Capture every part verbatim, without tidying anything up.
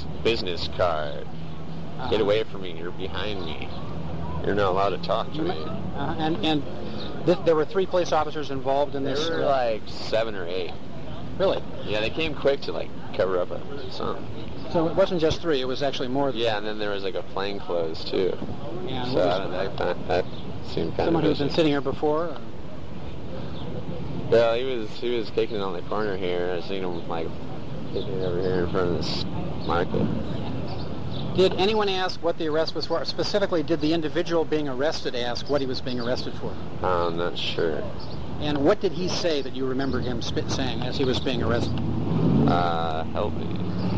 business card. Uh-huh. Get away from me, you're behind me. You're not allowed to talk to me. Uh, and and th- there were three police officers involved in this? There were like seven or eight. Really? Yeah, they came quick to like cover up a, something. So it wasn't just three, it was actually more than Yeah, and then there was like a plainclothes too. Yeah, so I don't know, that, that seemed kind someone of who's been sitting here before? Or? Well, he was he was kicking on the corner here. I seen him like kicking over here in front of this market. Did anyone ask what the arrest was for? Specifically, did the individual being arrested ask what he was being arrested for? I'm not sure. And what did he say that you remember him spit saying as he was being arrested? Uh, help me.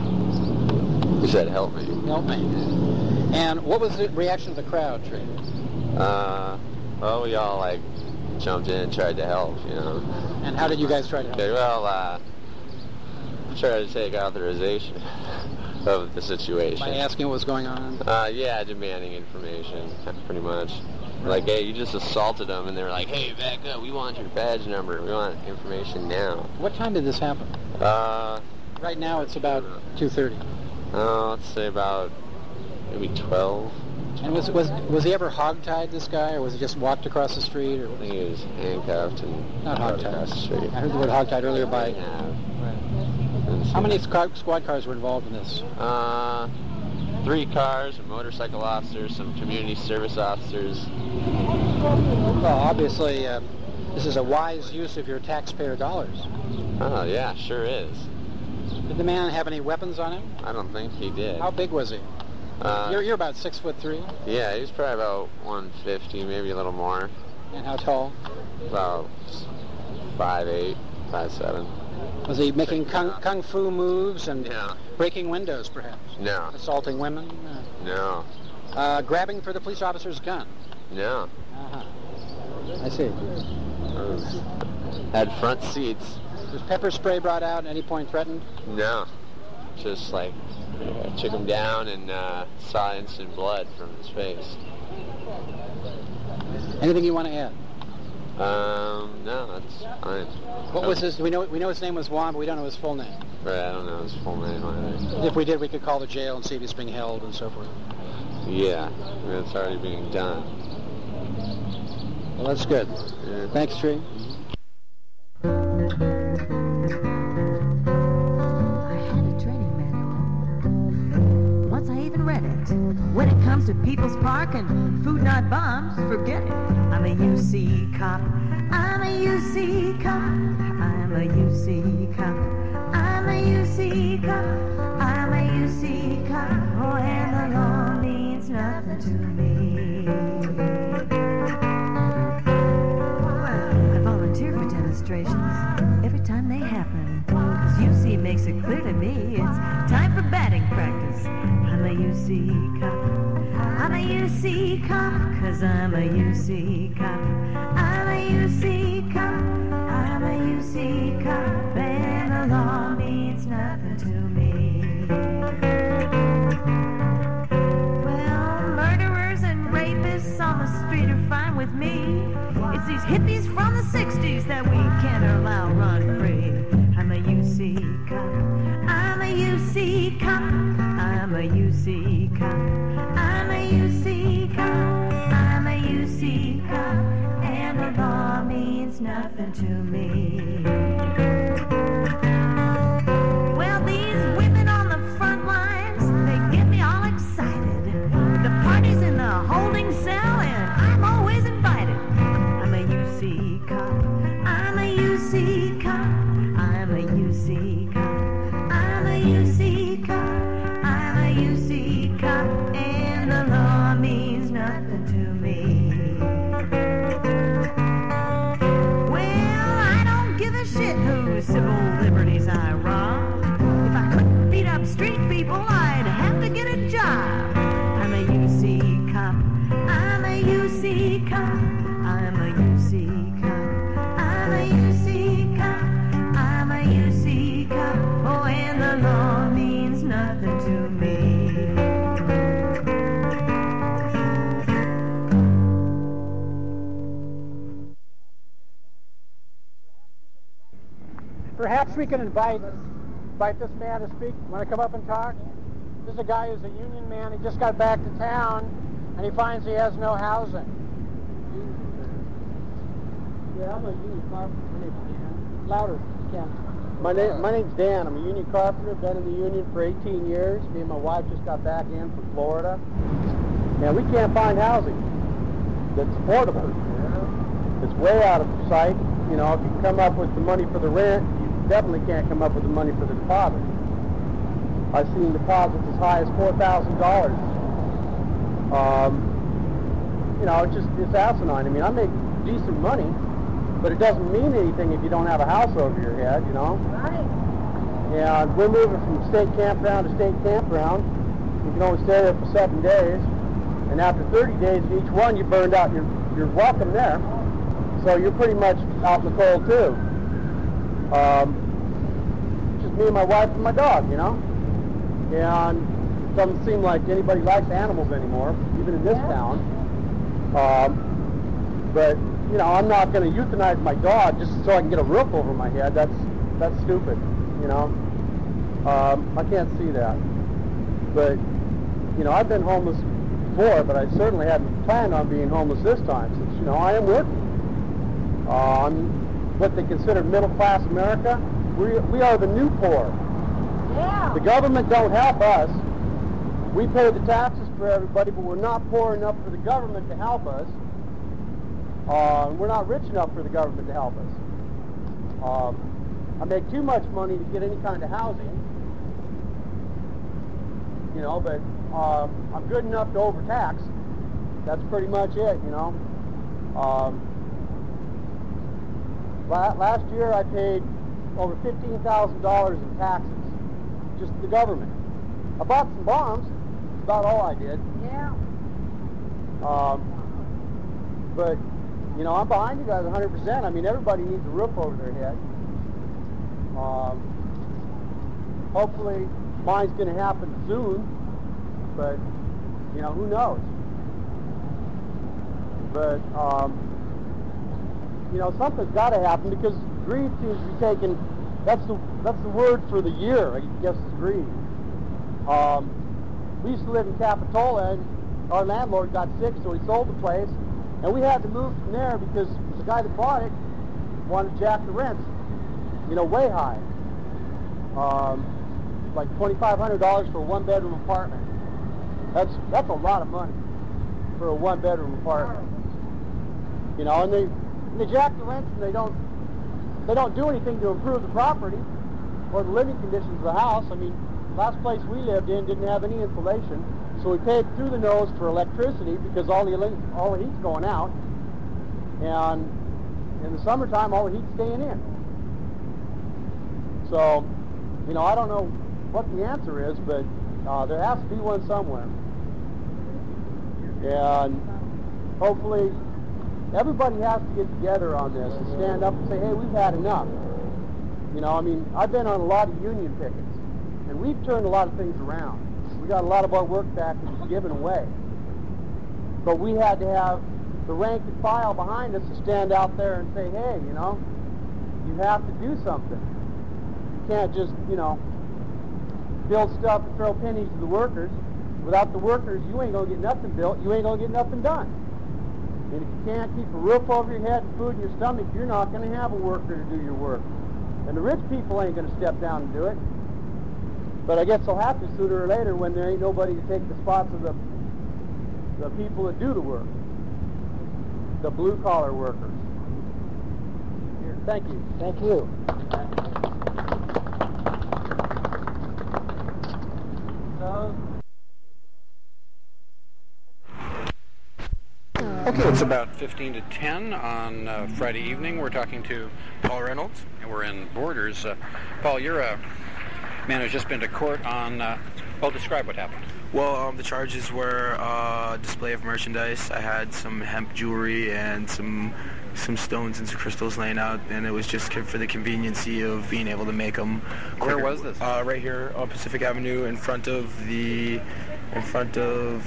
He said, help me. Help me. And what was the reaction of the crowd, Tree? Uh, well, we all, like, jumped in and tried to help, you know. And how did you guys try to help? Okay, well, uh, tried to take authorization of the situation. By asking what was going on? Uh, yeah, demanding information, pretty much. Like, hey, you just assaulted them, and they were like, hey, back up, we want your badge number, we want information now. What time did this happen? Uh... Right now it's about two thirty. Oh, uh, let's say about maybe twelve. And was was was he ever hogtied, this guy, or was he just walked across the street? Or I think he was handcuffed and not hogtied across the street. I heard the word hogtied earlier by... Yeah. Right. How many squad cars were involved in this? Uh, three cars, a motorcycle officer, some community service officers. Well, obviously, uh, this is a wise use of your taxpayer dollars. Oh, yeah, sure is. Did the man have any weapons on him? I don't think he did. How big was he? Uh, you're, you're about six foot three? Yeah, he was probably about one fifty, maybe a little more. And how tall? About five eight, five seven. Was he making kung, kung fu moves and yeah. breaking windows, perhaps? No. Assaulting women? Uh, no. Uh, grabbing for the police officer's gun? No. Uh-huh. I see. Had front seats. Was pepper spray brought out at any point threatened? No. Just like uh, took him down and uh, saw instant blood from his face. Anything you want to add? Um, no, that's fine. What was his? We know we know his name was Juan, but we don't know his full name. Right, I don't know his full name either. If we did, we could call the jail and see if he's being held and so forth. Yeah, that's already being done. Well, that's good. Yeah. Thanks, Tree. When it comes to People's Park and food not bombs, forget it. I'm a U C cop. I'm a U C cop. I'm a U C cop. I'm a U C cop. I'm a U C cop. Oh, and the law means nothing to me. Well, I volunteer for demonstrations every time they happen. Cause U C makes it clear to me it's time for batting practice. I'm a U C cop. I'm a U C cop, cause I'm a U C cop. I'm a U C cop. I'm a U C cop, and the law means nothing to me. Well, murderers and rapists on the street are fine with me. It's these hippies from the sixties that we can't allow run free. I'm a U C cop. I'm a U C cop. I'm a U C cop. I'm a U C cop. I'm a U C cop. And the law means nothing to me. Well, these women on the front lines, they get me all excited. The party's in the holding cell and I'm always invited. I'm a U C cop. I'm a U C cop. I'm a U C cop. I'm a U C cop. I'm a U C cop, and the law means nothing to me. Well, I don't give a shit whose civil liberties I rob. If I couldn't beat up street people, I'd have to get a job. I'm a U C cop. I'm a U C cop. I'm a U C cop. I'm a U C cop. I'm a U C cop. Oh, and the law means nothing to me. Perhaps we can invite invite this man to speak. Want to come up and talk? This is a guy who's a union man. He just got back to town, and he finds he has no housing. Yeah, I'm a union carpenter. My name's Dan. Louder, Ken. My name, my name's Dan. I'm a union carpenter. Been in the union for eighteen years. Me and my wife just got back in from Florida. And we can't find housing that's affordable. It's way out of sight. You know, if you can come up with the money for the rent, you definitely can't come up with the money for the deposit. I've seen deposits as high as four thousand dollars. Um, you know, it's just, it's asinine. I mean, I make decent money, but it doesn't mean anything if you don't have a house over your head, you know? Right. And we're moving from state campground to state campground. You can only stay there for seven days. And after thirty days of each one, you burned out your, your welcome there. So you're pretty much out in the cold, too. Um, just me and my wife and my dog, you know? And it doesn't seem like anybody likes animals anymore, even in this Yeah. town. Um, but, you know, I'm not going to euthanize my dog just so I can get a roof over my head. That's that's stupid, you know? Um, I can't see that. But, you know, I've been homeless before, but I certainly hadn't planned on being homeless this time, since, you know, I am working. Uh, I'm what they consider middle-class America. We, we are the new poor. Yeah. The government don't help us. We pay the taxes for everybody, but we're not poor enough for the government to help us. Uh, we're not rich enough for the government to help us. Um, I make too much money to get any kind of housing, you know, but uh, I'm good enough to overtax. That's pretty much it, you know. Um, la- last year I paid over fifteen thousand dollars in taxes, just to the government. I bought some bombs, that's about all I did. Yeah. Um, but, you know, I'm behind you guys one hundred percent. I mean, everybody needs a roof over their head. Um, hopefully, mine's going to happen soon, but, you know, who knows? But, um, you know, something's got to happen because greed seems to be taking, that's the, that's the word for the year, I guess, is greed. Um, we used to live in Capitola, and our landlord got sick, so he sold the place. And we had to move from there because the guy that bought it wanted to jack the rents, you know, way high. Um, like twenty-five hundred dollars for a one-bedroom apartment. That's that's a lot of money for a one-bedroom apartment. You know, and they and they jack the rents and they don't they don't do anything to improve the property or the living conditions of the house. I mean, last place we lived in didn't have any insulation. So we paid through the nose for electricity because all the all the heat's going out, and in the summertime all the heat's staying in. So, you know, I don't know what the answer is, but uh, there has to be one somewhere. And hopefully everybody has to get together on this and stand up and say, hey, we've had enough. You know, I mean, I've been on a lot of union pickets, and we've turned a lot of things around. We got a lot of our work back that was given away. But we had to have the rank and file behind us to stand out there and say, hey, you know, you have to do something. You can't just, you know, build stuff and throw pennies to the workers. Without the workers, you ain't going to get nothing built. You ain't going to get nothing done. And if you can't keep a roof over your head and food in your stomach, you're not going to have a worker to do your work. And the rich people ain't going to step down and do it. But I guess they'll have to sooner or later when there ain't nobody to take the spots of the the people that do the work, the blue-collar workers. Here, thank you. Thank you. Okay, it's about fifteen to ten on uh, Friday evening. We're talking to Paul Reynolds, and we're in Borders. Uh, Paul, you're a man who's just been to court on, uh, well, describe what happened. Well, um, the charges were uh, display of merchandise. I had some hemp jewelry and some some stones and some crystals laying out, and it was just for the conveniency of being able to make them quicker. Where was this? Uh, right here on Pacific Avenue, in front of the, in front of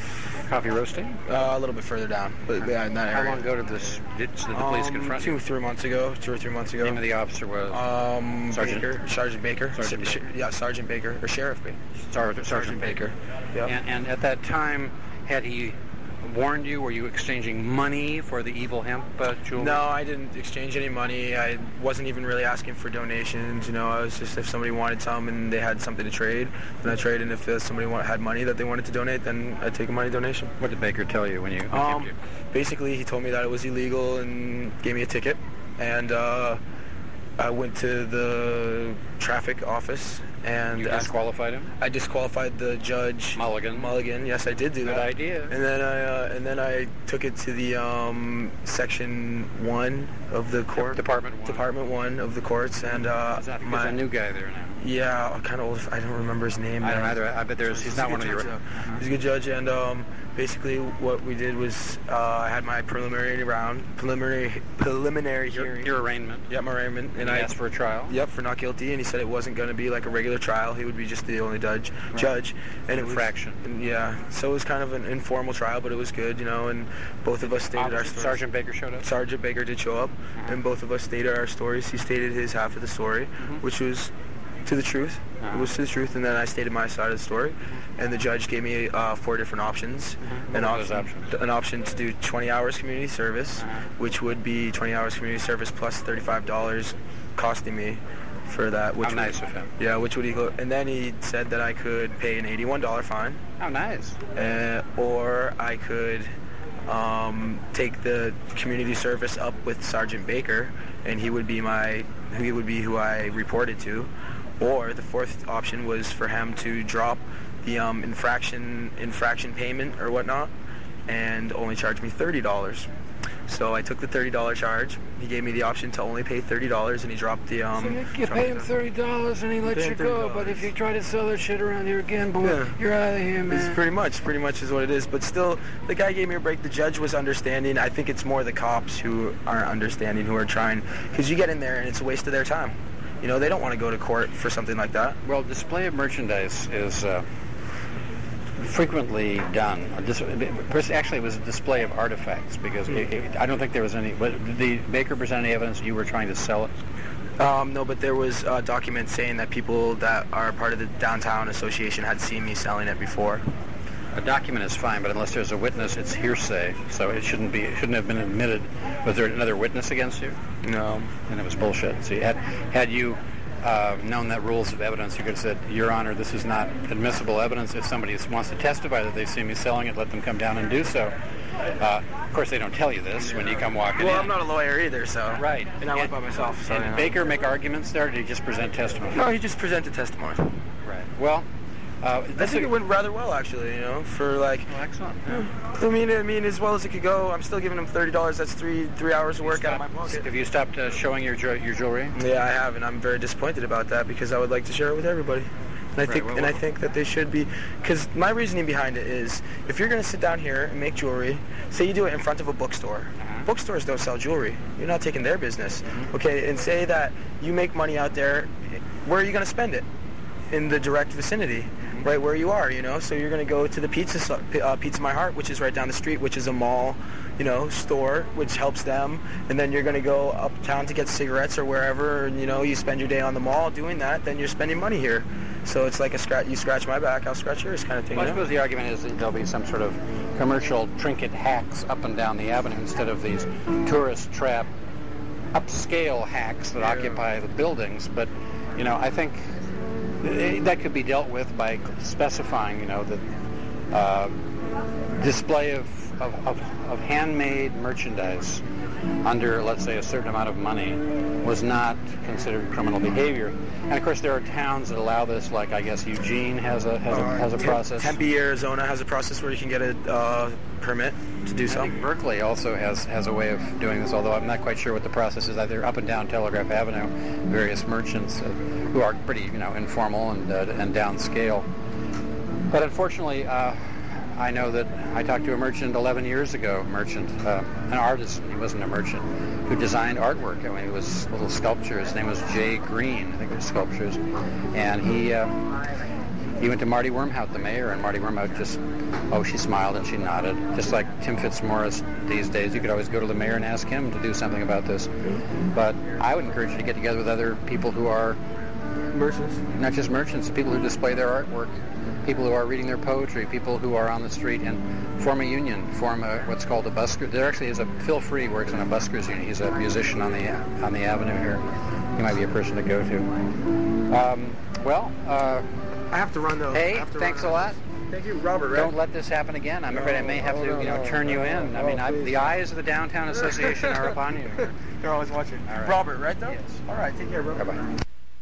coffee roasting? Uh, a little bit further down, but yeah, in that How area. long ago did this did the police Um, confront two, you? three months ago, two or three months ago. The name of the officer was Um, Sergeant- Baker, Sergeant Baker. Sergeant Sh- Baker. Yeah, Sergeant Baker or Sheriff Baker. Sergeant, Sergeant Baker. Yeah. And, and at that time, had he warned you? Were you exchanging money for the evil hemp uh, jewelry? No, I didn't exchange any money. I wasn't even really asking for donations. You know, I was just if somebody wanted some and they had something to trade, then I trade. And if uh, somebody want, had money that they wanted to donate, then I'd take a money donation. What did Baker tell you when you? When Um, you basically, he told me that it was illegal and gave me a ticket. And uh, I went to the traffic office and you asked- disqualified him? I disqualified the judge. Mulligan. Mulligan. Yes, I did do Good that. idea. And then I uh, and then I took it to the um, section one of the court. Department one. Department one of the courts, and uh, Is that there's my a new guy there now? yeah, kind of old. I don't remember his name. I don't now. either. I bet there's. He's a not good one of your. judge, though. Uh-huh. He's a good judge, and um, basically what we did was uh, I had my preliminary round, preliminary preliminary Your, hearing. your arraignment. yeah, my arraignment, And and he I asked for a trial. Yep, for not guilty, and he said it wasn't going to be like a regular trial. He would be just the only judge. Judge, and it was Infraction. and yeah, so it was kind of an informal trial, but it was good, you know. And both of us stated our Officer- stories. Sergeant Baker showed up. Sergeant Baker did show up, and both of us stated our stories. He stated his half of the story, which was to the truth. Uh-huh. It was to the truth, and then I stated my side of the story. And the judge gave me uh, four different options. What An were those option, options? an option to do twenty hours community service, Uh-huh. which would be twenty hours community service plus thirty-five dollars costing me for that. Which How would- nice of him. Yeah, which would equal. And then he said that I could pay an eighty-one dollars fine, How nice. uh, or I could um, take the community service up with Sergeant Baker, and he would be my he would be who I reported to. Or the fourth option was for him to drop the um, infraction infraction payment or whatnot, and only charge me thirty dollars. So I took the thirty dollars charge. He gave me the option to only pay thirty dollars, and he dropped the um. So you, you dropped pay him the- thirty dollars and he lets Pay you him go. thirty But if dollars. you try to sell that shit around here again, boy, Yeah. you're out of here, It's man. pretty much, pretty much is what it is. But still, the guy gave me a break. The judge was understanding. I think it's more the cops who aren't understanding, who are trying, because you get in there and it's a waste of their time. You know, they don't want to go to court for something like that. Well, display of merchandise is uh, frequently done. Or dis- actually, it was a display of artifacts because it, it, I don't think there was any. But did the Baker present any evidence you were trying to sell it? Um, no, but there was uh, documents saying that people that are part of the downtown association had seen me selling it before. A document is fine, but unless there's a witness, it's hearsay, so it shouldn't be. It shouldn't have been admitted. Was there another witness against you? No. And it was bullshit. So you had had you uh, known that rules of evidence, you could have said, Your Honor, this is not admissible evidence. If somebody wants to testify that they've seen me selling it, let them come down and do so. Uh, of course, they don't tell you this when you come walking Well, in. I'm not a lawyer either, so. Right. And I went by myself. So, and you did know. Baker make arguments there, or did he just present testimony? No, he just presented testimony. Right. Well, uh, I that's think a, it went rather well, actually. You know, for like. well, excellent. Yeah. I mean, I mean, as well as it could go. I'm still giving him thirty dollars. That's three three hours of work out of my pocket. Have you stopped uh, showing your ju- your jewelry? Yeah, I have, and I'm very disappointed about that because I would like to share it with everybody. And I Right, think, well, and I well- think that they should be, because my reasoning behind it is, if you're going to sit down here and make jewelry, say you do it in front of a bookstore. Uh-huh. Bookstores don't sell jewelry. You're not taking their business, Mm-hmm. okay? And say that you make money out there, where are you going to spend it? In the direct vicinity, right where you are, you know. So you're going to go to the pizza su- uh, Pizza My Heart, which is right down the street, which is a mall, you know, store, which helps them. And then you're going to go uptown to get cigarettes or wherever, and you know, you spend your day on the mall doing that. Then you're spending money here. So it's like a scratch. You scratch my back, I'll scratch yours, kind of thing. Well, I you know? suppose the argument is that there'll be some sort of commercial trinket hacks up and down the avenue instead of these tourist trap upscale hacks that occupy the buildings. But, you know, I think eh, that could be dealt with by specifying, you know, the uh, display of, of, of, of handmade merchandise under, let's say, a certain amount of money was not considered criminal behavior. And of course, there are towns that allow this, like I guess Eugene has a has a has a Tem- process. Tempe, Arizona has a process where you can get a uh, permit to do I so. think Berkeley also has has a way of doing this, although I'm not quite sure what the process is either. Up and down Telegraph Avenue, various merchants uh, who are pretty, you know, informal and uh, and downscale. But unfortunately, uh, I know that I talked to a merchant eleven years ago, merchant, uh, an artist, he wasn't a merchant, who designed artwork. I mean, it was little sculptures. His name was Jay Green, I think it was sculptures. And he, uh, He went to Marty Wormhout, the mayor, and Marty Wormhout just, oh, she smiled and she nodded. Just like Tim Fitzmaurice these days, you could always go to the mayor and ask him to do something about this. But I would encourage you to get together with other people who are Merchants. not just merchants, people who display their artwork, people who are reading their poetry, people who are on the street, and form a union, form a, what's called a busker. There actually is a, Phil Free works in a buskers union. He's a musician on the on the avenue here. He might be a person to go to. Um, well, uh, I have to run though. hey, I have to thanks run. a lot. Thank you, Robert. Right? Don't let this happen again. I'm afraid I may have to, you know, turn you in. I mean, I, the eyes of the Downtown Association are upon you. They're always watching. All right. Robert, right though? Yes. All right, take care, bro. Bye-bye.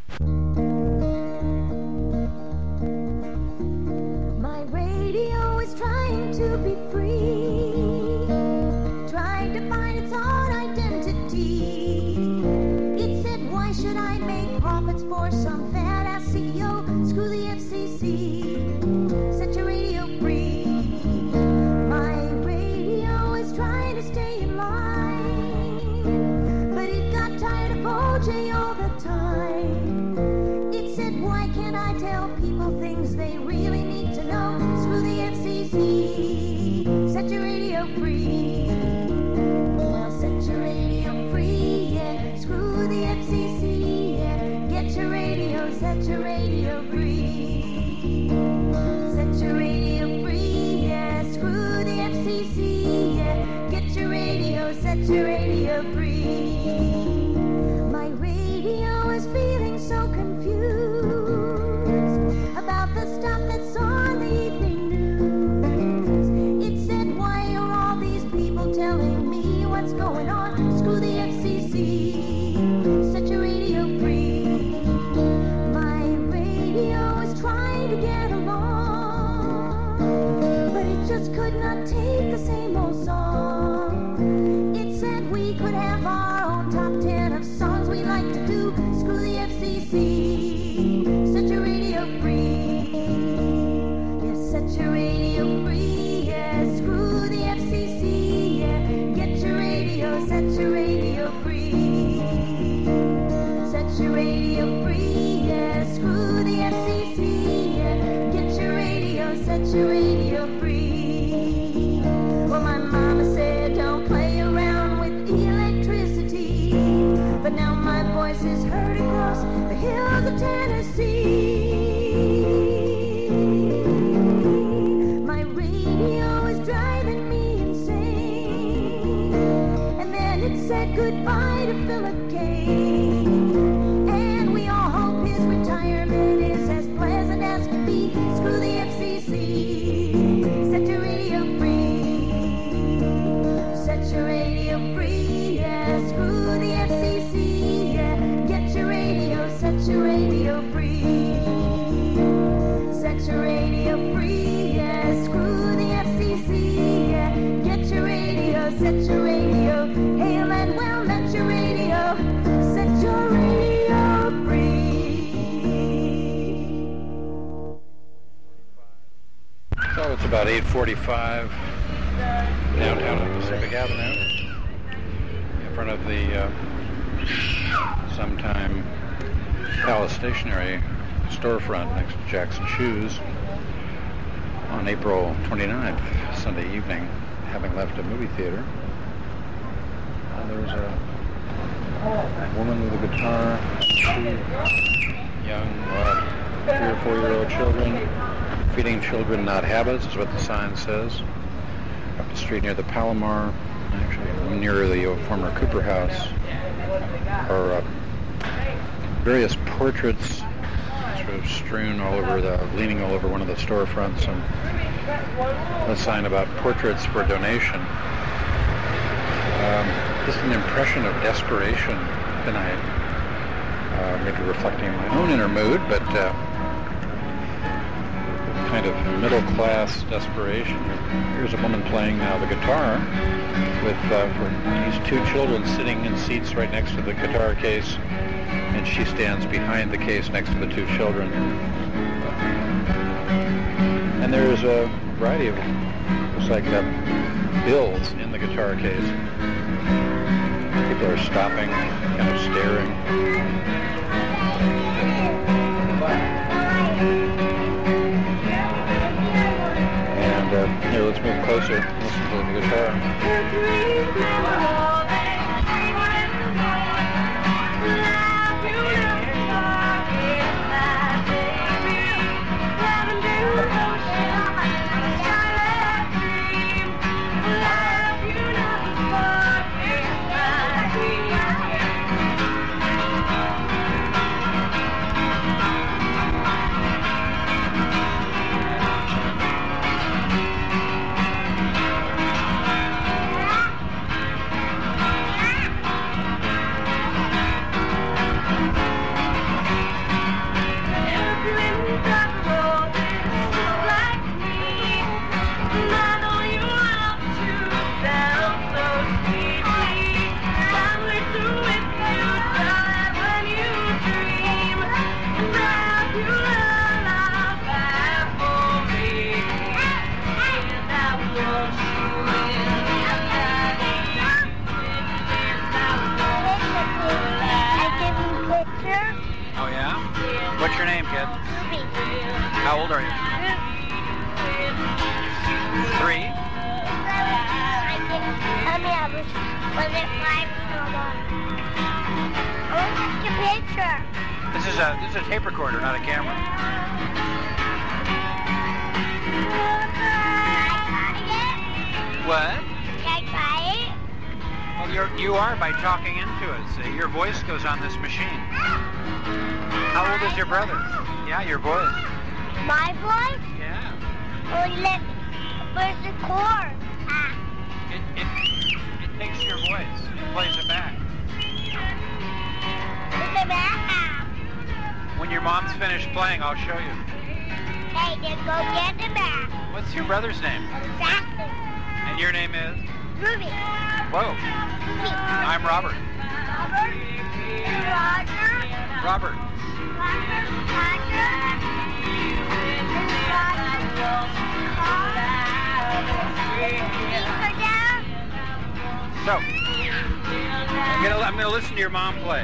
My radio is trying to be free, trying to find its own identity. It said, why should I make profits for some fat ass C E O? Screw the F C C, set your radio free. My radio is trying to stay in line, but it got tired of O J all the time. It said, why can't I tell people things they really need to know? Screw the F C C, set your radio free. Well, set your radio free, yeah. Screw the F C C, yeah. Get your radio, set your radio free. Set your radio free, yeah. Screw the F C C, yeah. Get your radio, set your radio free. My radio is feeling so confused about the stuff that's on the evening news. It said, why are all these people telling me what's going on? Screw the F C C, set your radio free. My radio is trying to get along, but it just could not take the same old song. It said we could have our own top ten of songs we like to do. Screw the F C C, set your radio free. Yes, set your radio free. Yeah, screw the F C C. Yeah, get your radio, set your radio free. Set your radio free. Yeah, screw the F C C. Yeah, get your radio, set your radio free. Well, my mama said don't play around with electricity, but now my voice is heard across the hills of Tennessee. My radio is driving me insane, and then it said goodbye to Philip Kane, and we all hope his retirement is as pleasant as can be. Screw the F C C, set your radio free. Set your radio free, yeah. Screw the F C C, yeah. Get your radio, set your radio free. Set your radio free, yeah. Screw the F C C, yeah. Get your radio, set your radio. Hail and well, let your radio, set your radio free. So it's about eight forty-five downtown on Pacific Avenue in front of the uh, sometime Palace Stationery storefront next to Jackson Shoes on April twenty-ninth, Sunday evening, having left a movie theater. And there's a woman with a guitar, two young uh, three or four year old children. Feeding children, not habits, is what the sign says. Up the street near the Palomar, actually near the former Cooper House, are uh, various portraits sort of strewn all over the, leaning all over one of the storefronts, and a sign about portraits for donation. Um, just an impression of desperation tonight, uh, maybe reflecting my own inner mood, but uh, kind of middle-class desperation. Here's a woman playing now the guitar with uh, for these two children sitting in seats right next to the guitar case, and she stands behind the case next to the two children. And there's a variety of, looks like uh, bills in the guitar case. People are stopping, kind of staring. to listen to the guitar. What's your name, kid? How old are you? Three? Tell me I was, was it five or more? I want to take a picture. This is a this is a tape recorder, not a camera. What? Can I buy it? Well, you're you are by talking into it. See, your voice goes on this machine. How old is your brother? Yeah, your voice. My voice? Yeah. Well, let, where's the chord? Ah. It, it, it takes your voice. It plays it back. Where's the back? When your mom's finished playing, I'll show you. Hey, then go get the back. What's your brother's name? Exactly. And your name is? Ruby. Whoa. Ruby. I'm Robert. Robert? Roger? Robert. Roger? Roger? So, I'm gonna, I'm gonna listen to your mom play.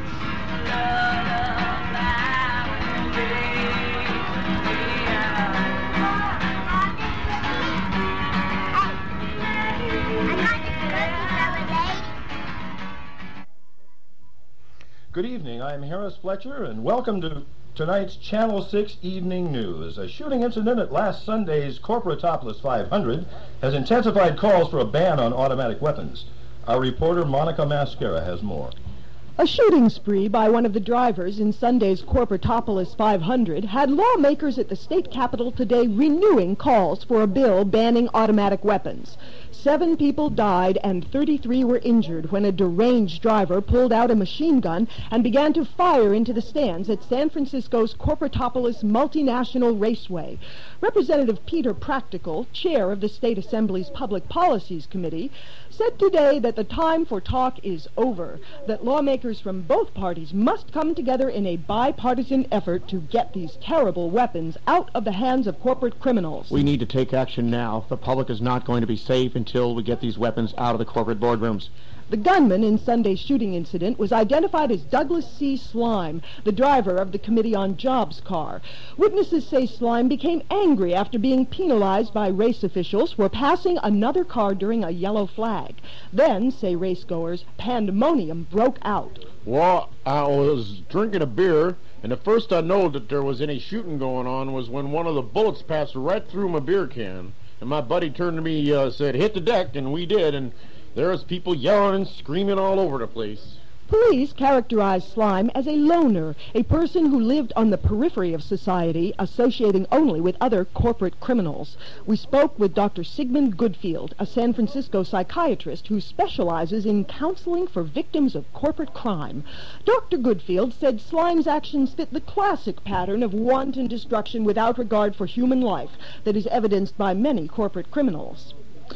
Good evening, I'm Harris Fletcher, and welcome to tonight's Channel six Evening News. A shooting incident at last Sunday's Corporatopolis five hundred has intensified calls for a ban on automatic weapons. Our reporter Monica Mascara has more. A shooting spree by one of the drivers in Sunday's Corporatopolis five hundred had lawmakers at the state capitol today renewing calls for a bill banning automatic weapons. Seven people died and thirty-three were injured when a deranged driver pulled out a machine gun and began to fire into the stands at San Francisco's Corporatopolis Multinational Raceway. Representative Peter Practical, chair of the State Assembly's Public Policies Committee, said today that the time for talk is over, that lawmakers from both parties must come together in a bipartisan effort to get these terrible weapons out of the hands of corporate criminals. We need to take action now. The public is not going to be safe until we get these weapons out of the corporate boardrooms. The gunman in Sunday's shooting incident was identified as Douglas C. Slime, the driver of the Committee on Jobs car. Witnesses say Slime became angry after being penalized by race officials for passing another car during a yellow flag. Then, say racegoers, pandemonium broke out. Well, I was drinking a beer, and the first I know that there was any shooting going on was when one of the bullets passed right through my beer can. And my buddy turned to me and uh, said, "Hit the deck," and we did, and there was people yelling and screaming all over the place. Police characterized Slime as a loner, a person who lived on the periphery of society, associating only with other corporate criminals. We spoke with Doctor Sigmund Goodfield, a San Francisco psychiatrist who specializes in counseling for victims of corporate crime. Doctor Goodfield said Slime's actions fit the classic pattern of wanton destruction without regard for human life that is evidenced by many corporate criminals.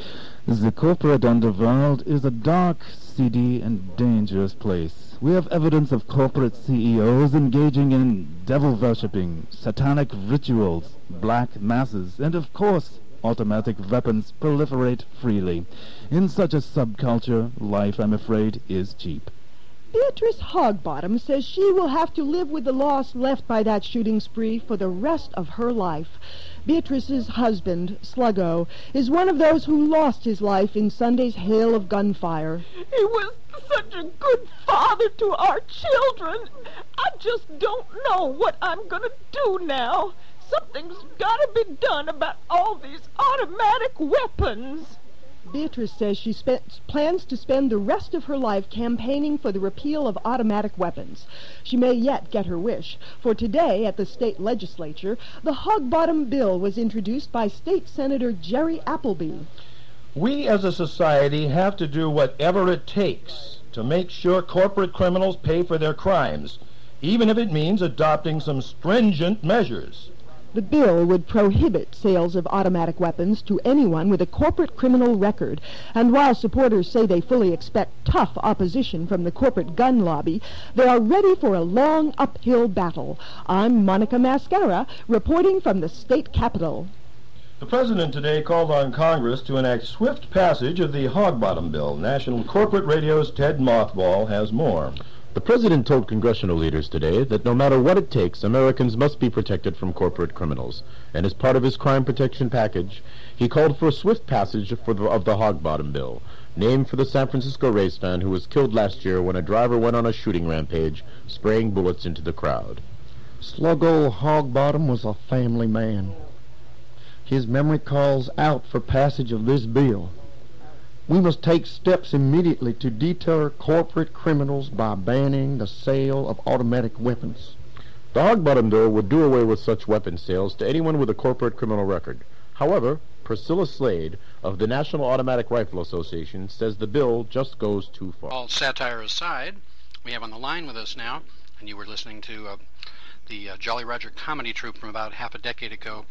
The corporate underworld is a dark, seedy, and dangerous place. We have evidence of corporate C E Os engaging in devil-worshipping, satanic rituals, black masses, and of course, automatic weapons proliferate freely. In such a subculture, life, I'm afraid, is cheap. Beatrice Hogbottom says she will have to live with the loss left by that shooting spree for the rest of her life. Beatrice's husband, Sluggo, is one of those who lost his life in Sunday's hail of gunfire. He was such a good father to our children. I just don't know what I'm going to do now. Something's got to be done about all these automatic weapons. Beatrice says she spe- plans to spend the rest of her life campaigning for the repeal of automatic weapons. She may yet get her wish, for today at the state legislature, the hog-bottom bill was introduced by State Senator Jerry Appleby. We as a society have to do whatever it takes to make sure corporate criminals pay for their crimes, even if it means adopting some stringent measures. The bill would prohibit sales of automatic weapons to anyone with a corporate criminal record, and while supporters say they fully expect tough opposition from the corporate gun lobby, they are ready for a long uphill battle. I'm Monica Mascara, reporting from the state capitol. The President today called on Congress to enact swift passage of the hog-bottom bill. National Corporate Radio's Ted Mothball has more. The President told congressional leaders today that no matter what it takes, Americans must be protected from corporate criminals. And as part of his crime protection package, he called for a swift passage for the, of the hog-bottom bill, named for the San Francisco race fan who was killed last year when a driver went on a shooting rampage, spraying bullets into the crowd. Sluggo Hog-Bottom was a family man. His memory calls out for passage of this bill. We must take steps immediately to deter corporate criminals by banning the sale of automatic weapons. The hog-bottom bill would do away with such weapon sales to anyone with a corporate criminal record. However, Priscilla Slade of the National Automatic Rifle Association says the bill just goes too far. All satire aside, we have on the line with us now, and you were listening to uh, the uh, Jolly Roger comedy troupe from about half a decade ago.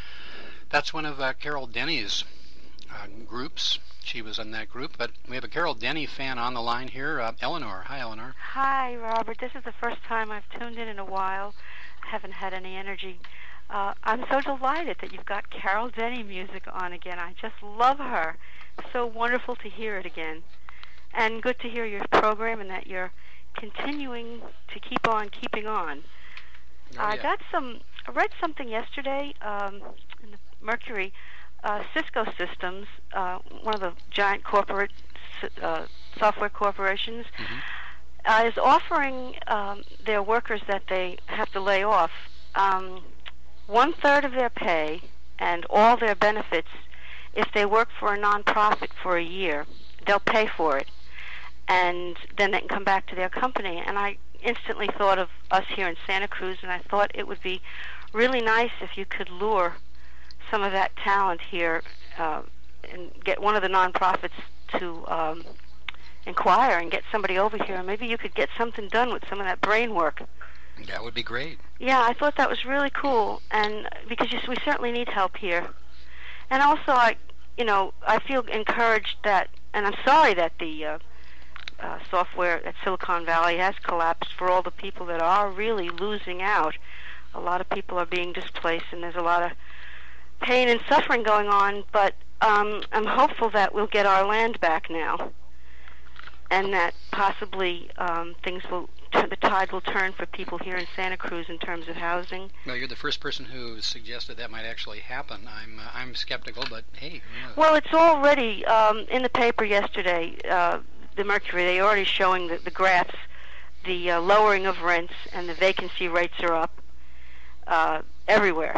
That's one of uh, Carol Denny's uh, groups. She was in that group, but we have a Carol Denny fan on the line here. Uh, Eleanor. Hi, Eleanor. Hi, Robert. This is the first time I've tuned in in a while. I haven't had any energy. Uh, I'm so delighted that you've got Carol Denny music on again. I just love her. So wonderful to hear it again. And good to hear your program and that you're continuing to keep on keeping on. Oh, I yeah. got some, I read something yesterday um, in the Mercury. Uh, Cisco Systems, uh, one of the giant corporate uh, software corporations, mm-hmm. uh, is offering um, their workers that they have to lay off um, one-third of their pay and all their benefits if they work for a nonprofit for a year. They'll pay for it, and then they can come back to their company. And I instantly thought of us here in Santa Cruz, and I thought it would be really nice if you could lure some of that talent here uh, and get one of the nonprofits to um, inquire and get somebody over here. And maybe you could get something done with some of that brain work. That would be great. Yeah, I thought that was really cool, and because you, we certainly need help here. And also, I, you know, I feel encouraged that, and I'm sorry that the uh, uh, software at Silicon Valley has collapsed for all the people that are really losing out. A lot of people are being displaced, and there's a lot of pain and suffering going on, but um, I'm hopeful that we'll get our land back now, and that possibly um, things will, t- the tide will turn for people here in Santa Cruz in terms of housing. Well, you're the first person who suggested that might actually happen. I'm uh, I'm skeptical, but hey. Who knows? Well, it's already um, in the paper yesterday. Uh, the Mercury, they're already showing the, the graphs. The uh, lowering of rents and the vacancy rates are up uh, everywhere.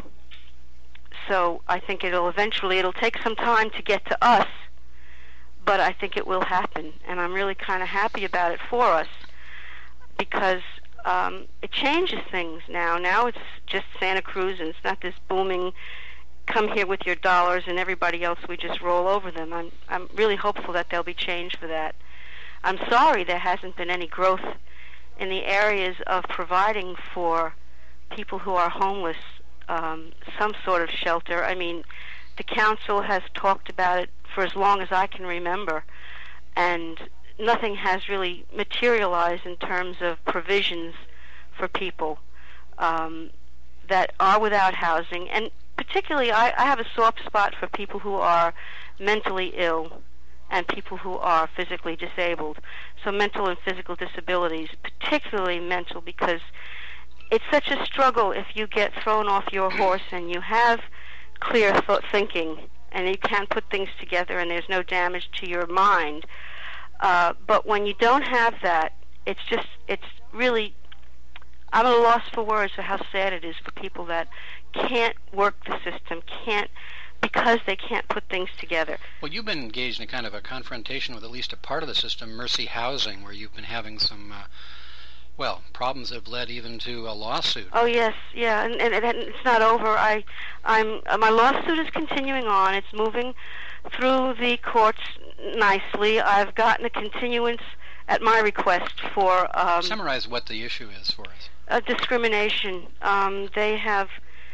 So I think it'll eventually, it'll take some time to get to us, but I think it will happen. And I'm really kind of happy about it for us because um, it changes things now. Now it's just Santa Cruz, and it's not this booming, come here with your dollars and everybody else, we just roll over them. I'm, I'm really hopeful that there'll be change for that. I'm sorry there hasn't been any growth in the areas of providing for people who are homeless Um, some sort of shelter. I mean, the council has talked about it for as long as I can remember, and nothing has really materialized in terms of provisions for people um, that are without housing. And particularly, I, I have a soft spot for people who are mentally ill and people who are physically disabled. So mental and physical disabilities, particularly mental, because it's such a struggle if you get thrown off your horse and you have clear thought thinking, and you can put things together, and there's no damage to your mind. Uh, but when you don't have that, it's just, it's really, I'm at a loss for words for how sad it is for people that can't work the system, can't, because they can't put things together. Well, you've been engaged in kind of a confrontation with at least a part of the system, Mercy Housing, where you've been having some, uh, well, problems that have led even to a lawsuit. Oh yes, yeah, and, and, and it's not over. I, I'm, uh, my lawsuit is continuing on. It's moving through the courts nicely. I've gotten a continuance at my request for... Um, Summarize what the issue is for us. Uh, discrimination. Um, they have...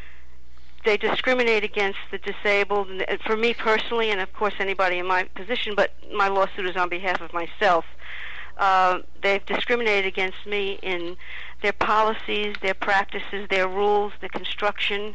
They discriminate against the disabled, and for me personally, and of course anybody in my position, but my lawsuit is on behalf of myself. Uh, they've discriminated against me in their policies, their practices, their rules, the construction,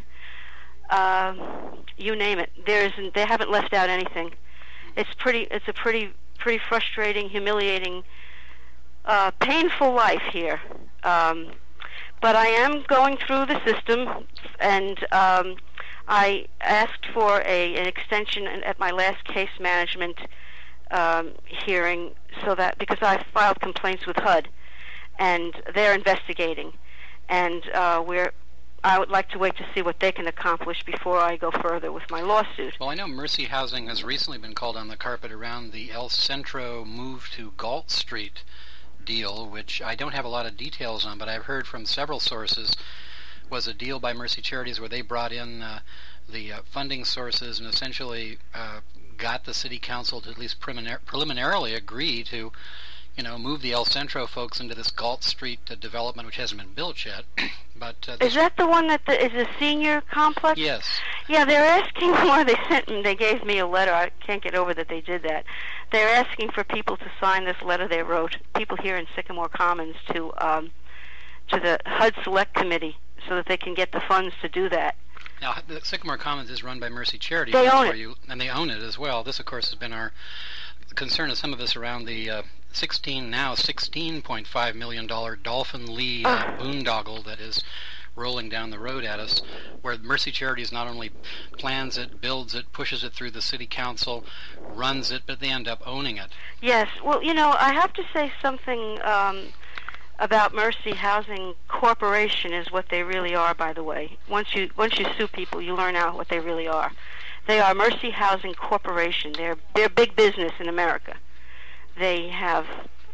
uh, you name it. There's, they haven't left out anything. It's pretty. It's a pretty, pretty frustrating, humiliating, uh, painful life here. Um, but I am going through the system, and um, I asked for a an extension at my last case management um, hearing, so that because I filed complaints with H U D, and they're investigating, and uh, we're. I would like to wait to see what they can accomplish before I go further with my lawsuit. Well, I know Mercy Housing has recently been called on the carpet around the El Centro move to Galt Street deal, which I don't have a lot of details on, but I've heard from several sources was a deal by Mercy Charities where they brought in uh, the uh, funding sources and essentially uh, got the city council to at least prelimin- preliminarily agree to, you know, move the El Centro folks into this Galt Street uh, development, which hasn't been built yet. But uh, is that the one that the, is a senior complex? Yes. Yeah, they're asking for. They sent me. They gave me a letter. I can't get over that they did that. They're asking for people to sign this letter they wrote. People here in Sycamore Commons to um, to the H U D Select Committee, so that they can get the funds to do that. Now, the Sycamore Commons is run by Mercy Charities. They own it, you, and they own it as well. This, of course, has been our concern of some of us around the uh, sixteen now sixteen point five million dollar Dolphin Lee uh, boondoggle that is rolling down the road at us, where Mercy Charities not only plans it, builds it, pushes it through the city council, runs it, but they end up owning it. Yes. Well, you know, I have to say something um, about Mercy Housing Corporation is what they really are, by the way. Once you once you sue people, you learn out what they really are. They are Mercy Housing Corporation. They're they're big business in America. They have,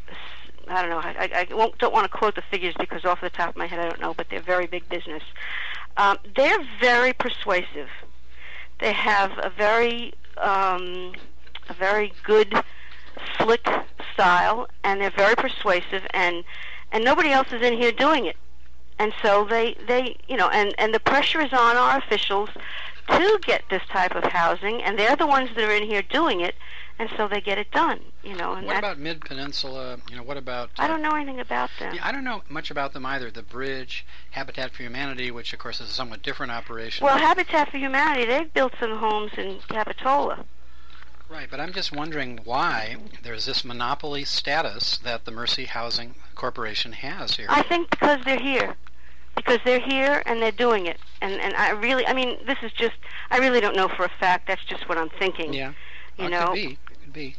I don't know, I, I won't, don't want to quote the figures because off the top of my head I don't know, but they're very big business. Um, they're very persuasive. They have a very um, a very good, slick style, and they're very persuasive, and and nobody else is in here doing it. And so they, they you know, and, and the pressure is on our officials to get this type of housing, and they're the ones that are in here doing it, and so they get it done, you know. And what about Mid-Peninsula? You know, what about... Uh, I don't know anything about them. Yeah, I don't know much about them either. The Bridge, Habitat for Humanity, which, of course, is a somewhat different operation. Well, Habitat for Humanity, they've built some homes in Capitola. Right, but I'm just wondering why there's this monopoly status that the Mercy Housing Corporation has here. I think because they're here. Because they're here and they're doing it. And and I really, I mean, this is just, I really don't know for a fact. That's just what I'm thinking. Yeah, you well, know. Could be, could be.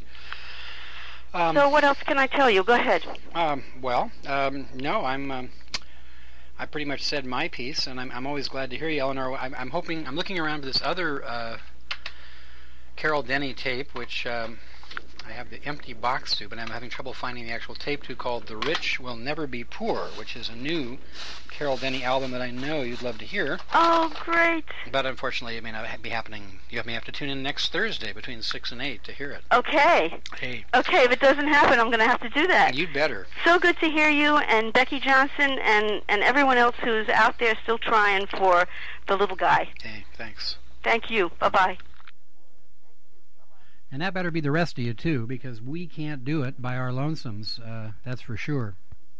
Um, so what else can I tell you? Go ahead. Um, well, um, no, I'm... Um, I pretty much said my piece, and I'm, I'm always glad to hear you, Eleanor. I'm, I'm hoping, I'm looking around for this other uh, Carol Denny tape, which um, I have the empty box to, but I'm having trouble finding the actual tape to, called The Rich Will Never Be Poor, which is a new Carol Denny album that I know you'd love to hear. Oh, great. But unfortunately, it may not be happening. You may have to tune in next Thursday between six and eight to hear it. Okay. Hey. Okay, if it doesn't happen, I'm going to have to do that. You'd better. So good to hear you and Becky Johnson and, and everyone else who's out there still trying for the little guy. Hey, thanks. Thank you. Bye-bye. And that better be the rest of you, too, because we can't do it by our lonesomes, uh, that's for sure.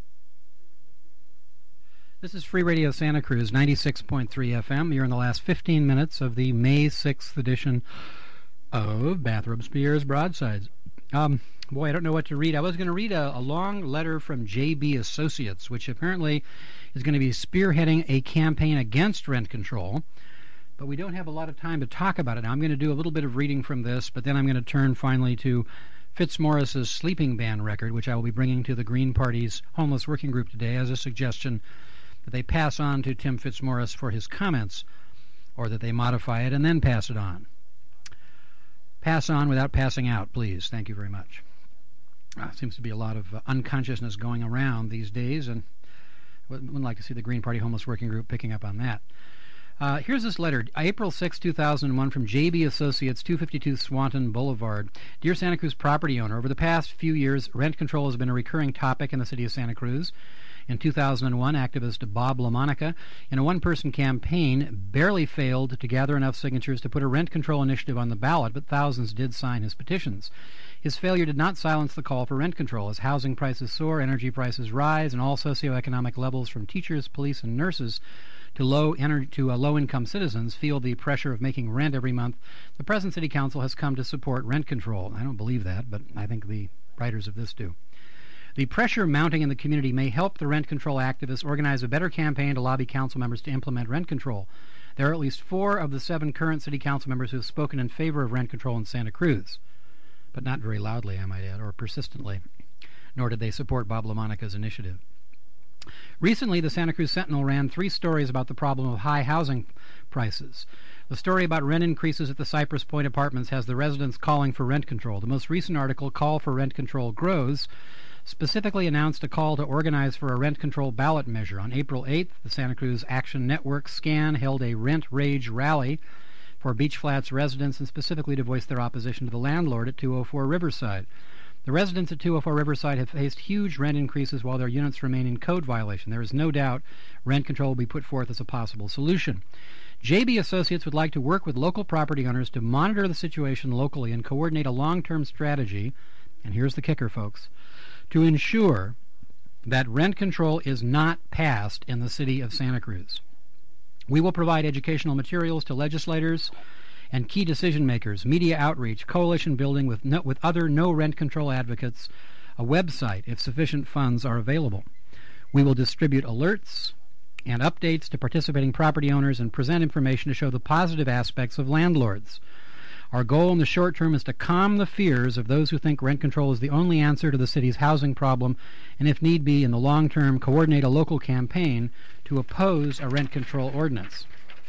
This is Free Radio Santa Cruz, ninety-six point three F M. You're in the last fifteen minutes of the May sixth edition of Bathrobe Spears Broadsides. Um, boy, I don't know what to read. I was going to read a, a long letter from J B Associates, which apparently is going to be spearheading a campaign against rent control. but we don't have a lot of time to talk about it. Now, I'm going to do a little bit of reading from this, but then I'm going to turn finally to Fitzmaurice's sleeping ban record, which I will be bringing to the Green Party's homeless working group today as a suggestion that they pass on to Tim Fitzmaurice for his comments, or that they modify it and then pass it on. Pass on without passing out, please. Thank you very much. Uh, seems to be a lot of uh, unconsciousness going around these days, and I would like to see the Green Party Homeless Working Group picking up on that. Uh, here's this letter, April sixth, two thousand one, from J B Associates, two fifty-two Swanton Boulevard. Dear Santa Cruz property owner, over the past few years, rent control has been a recurring topic in the city of Santa Cruz. In two thousand one, activist Bob LaMonica, in a one-person campaign, barely failed to gather enough signatures to put a rent control initiative on the ballot, but thousands did sign his petitions. His failure did not silence the call for rent control. As housing prices soar, energy prices rise, and all socioeconomic levels from teachers, police, and nurses to low ener- to uh, low-income citizens feel the pressure of making rent every month, the present city council has come to support rent control. I don't believe that, but I think the writers of this do. The pressure mounting in the community may help the rent control activists organize a better campaign to lobby council members to implement rent control. There are at least four of the seven current city council members who have spoken in favor of rent control in Santa Cruz, but not very loudly, I might add, or persistently, nor did they support Bob LaMonica's initiative. Recently, the Santa Cruz Sentinel ran three stories about the problem of high housing prices. The story about rent increases at the Cypress Point Apartments has the residents calling for rent control. The most recent article, Call for Rent Control Grows, specifically announced a call to organize for a rent control ballot measure. On April eighth, the Santa Cruz Action Network SCAN held a rent rage rally for Beach Flats residents and specifically to voice their opposition to the landlord at two oh four Riverside. The residents at two oh four Riverside have faced huge rent increases while their units remain in code violation. There is no doubt rent control will be put forth as a possible solution. J B Associates would like to work with local property owners to monitor the situation locally and coordinate a long-term strategy, and here's the kicker, folks, to ensure that rent control is not passed in the city of Santa Cruz. We will provide educational materials to legislators and key decision makers, media outreach, coalition building with no, with other no rent control advocates, a website if sufficient funds are available. We will distribute alerts and updates to participating property owners and present information to show the positive aspects of landlords. Our goal in the short term is to calm the fears of those who think rent control is the only answer to the city's housing problem, and if need be, in the long term, coordinate a local campaign to oppose a rent control ordinance.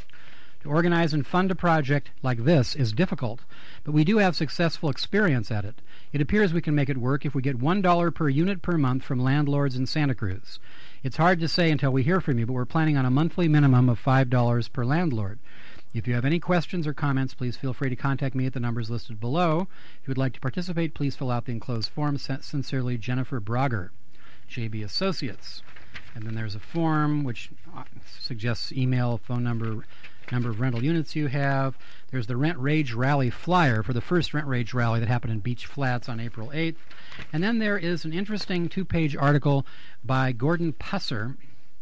To organize and fund a project like this is difficult, but we do have successful experience at it. It appears we can make it work if we get one dollar per unit per month from landlords in Santa Cruz. It's hard to say until we hear from you, but we're planning on a monthly minimum of five dollars per landlord. If you have any questions or comments, please feel free to contact me at the numbers listed below. If you would like to participate, please fill out the enclosed form. Sincerely, Jennifer Brogger, J B Associates. And then there's a form which suggests email, phone number, number of rental units you have. There's the Rent Rage Rally flyer for the first Rent Rage Rally that happened in Beach Flats on April eighth. And then there is an interesting two-page article by Gordon Pusser,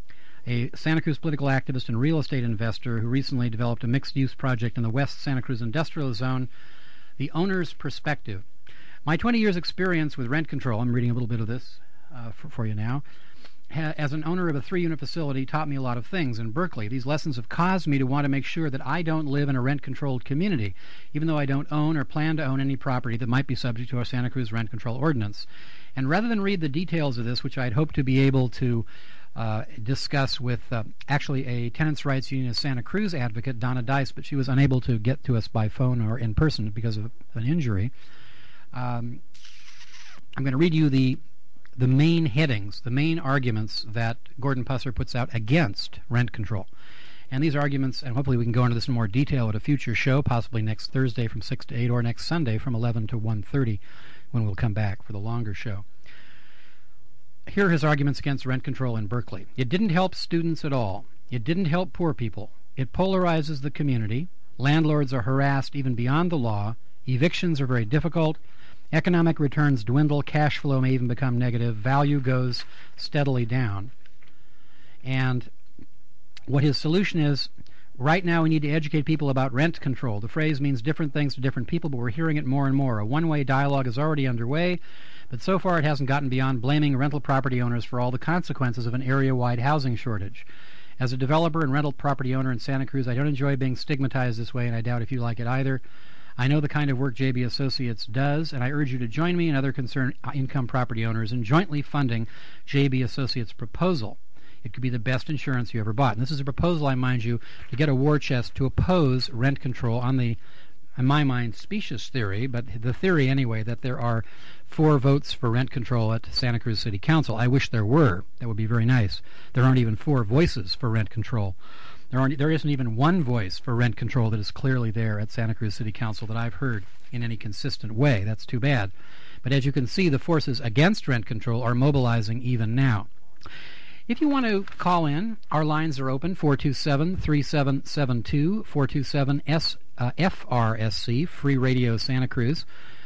a Santa Cruz political activist and real estate investor who recently developed a mixed-use project in the West Santa Cruz Industrial Zone, The Owner's Perspective. My twenty years experience with rent control, I'm reading a little bit of this uh, for, for you now, ha- as an owner of a three-unit facility taught me a lot of things in Berkeley. These lessons have caused me to want to make sure that I don't live in a rent-controlled community, even though I don't own or plan to own any property that might be subject to our Santa Cruz rent control ordinance. And rather than read the details of this, which I'd hoped to be able to Uh, discuss with uh, actually a Tenants' Rights Union of Santa Cruz advocate, Donna Dice, but she was unable to get to us by phone or in person because of an injury. Um, I'm going to read you the the main headings, the main arguments that Gordon Pusser puts out against rent control. And these arguments, and hopefully we can go into this in more detail at a future show, possibly next Thursday from six to eight or next Sunday from eleven to one thirty when we'll come back for the longer show. Here are his arguments against rent control in Berkeley. It didn't help students at all. It didn't help poor people. It polarizes the community. Landlords are harassed even beyond the law. Evictions are very difficult. Economic returns dwindle. Cash flow may even become negative. Value goes steadily down. And what his solution is, right now we need to educate people about rent control. The phrase means different things to different people, but we're hearing it more and more. A one-way dialogue is already underway, but so far it hasn't gotten beyond blaming rental property owners for all the consequences of an area-wide housing shortage. As a developer and rental property owner in Santa Cruz, I don't enjoy being stigmatized this way, and I doubt if you like it either. I know the kind of work J B Associates does, and I urge you to join me and other concerned income property owners in jointly funding J B Associates' proposal. It could be the best insurance you ever bought. And this is a proposal, I mind you, to get a war chest to oppose rent control on the, in my mind, specious theory, but the theory anyway, that there are four votes for rent control at Santa Cruz City Council. I wish there were. That would be very nice. There aren't even four voices for rent control. There aren't, there isn't even one voice for rent control that is clearly there at Santa Cruz City Council that I've heard in any consistent way. That's too bad. But as you can see, the forces against rent control are mobilizing even now. If you want to call in, our lines are open, four two seven, three seven seven two, four two seven F R S C, Free Radio Santa Cruz.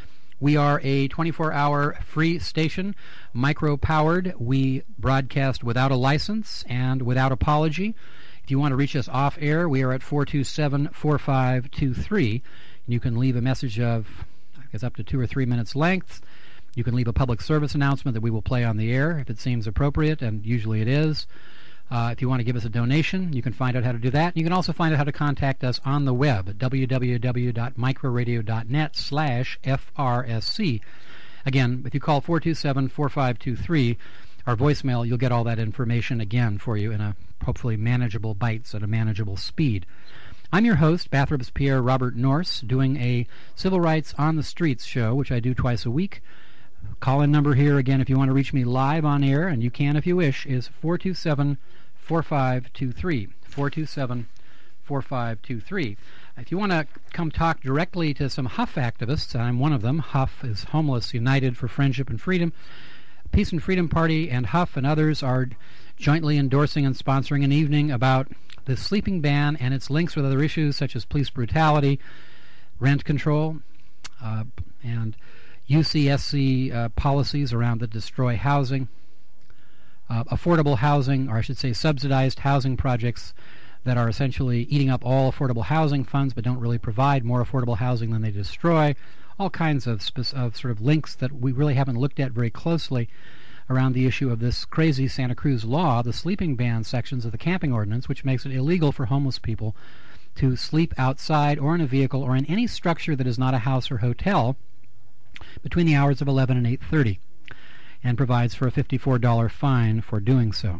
We are a twenty-four hour free station, micro-powered. We broadcast without a license and without apology. If you want to reach us off-air, we are at four two seven, four five two three. You can leave a message of, I guess, up to two or three minutes length. You can leave a public service announcement that we will play on the air if it seems appropriate, and usually it is. Uh, if you want to give us a donation, you can find out how to do that. You can also find out how to contact us on the web at w w w dot microradio dot net slash F R S C. Again, if you call four two seven, four five two three, our voicemail, you'll get all that information again for you in a hopefully manageable bites at a manageable speed. I'm your host, Bathrobes Pierre Robert Norse, doing a Civil Rights on the Streets show, which I do twice a week. Call-in number here, again, if you want to reach me live on air, and you can if you wish, is four two seven, four five two three, four two seven, four five two three. If you want to come talk directly to some Huff activists, I'm one of them. Huff is Homeless United for Friendship and Freedom. Peace and Freedom Party and Huff and others are jointly endorsing and sponsoring an evening about the sleeping ban and its links with other issues such as police brutality, rent control, uh, and U C S C uh, policies around that destroy housing, uh, affordable housing, or I should say subsidized housing projects that are essentially eating up all affordable housing funds but don't really provide more affordable housing than they destroy, all kinds of, spe- of sort of links that we really haven't looked at very closely around the issue of this crazy Santa Cruz law, the sleeping ban sections of the camping ordinance, which makes it illegal for homeless people to sleep outside or in a vehicle or in any structure that is not a house or hotel between the hours of eleven and eight thirty, and provides for a fifty-four dollars fine for doing so.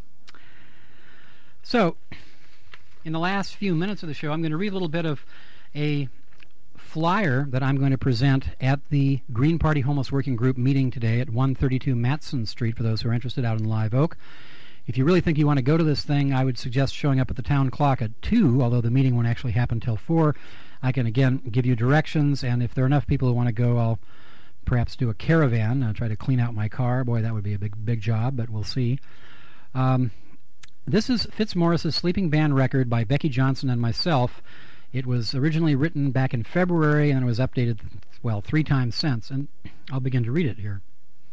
So, in the last few minutes of the show, I'm going to read a little bit of a flyer that I'm going to present at the Green Party Homeless Working Group meeting today at one thirty-two Matson Street for those who are interested out in Live Oak. If you really think you want to go to this thing, I would suggest showing up at the town clock at two, although the meeting won't actually happen till four. I can, again, give you directions, and if there are enough people who want to go, I'll perhaps do a caravan. I'll try to clean out my car. Boy, that would be a big, big job, but we'll see. Um, this is Fitzmaurice's Sleeping Ban record by Becky Johnson and myself. It was originally written back in February, and it was updated, well, three times since, and I'll begin to read it here.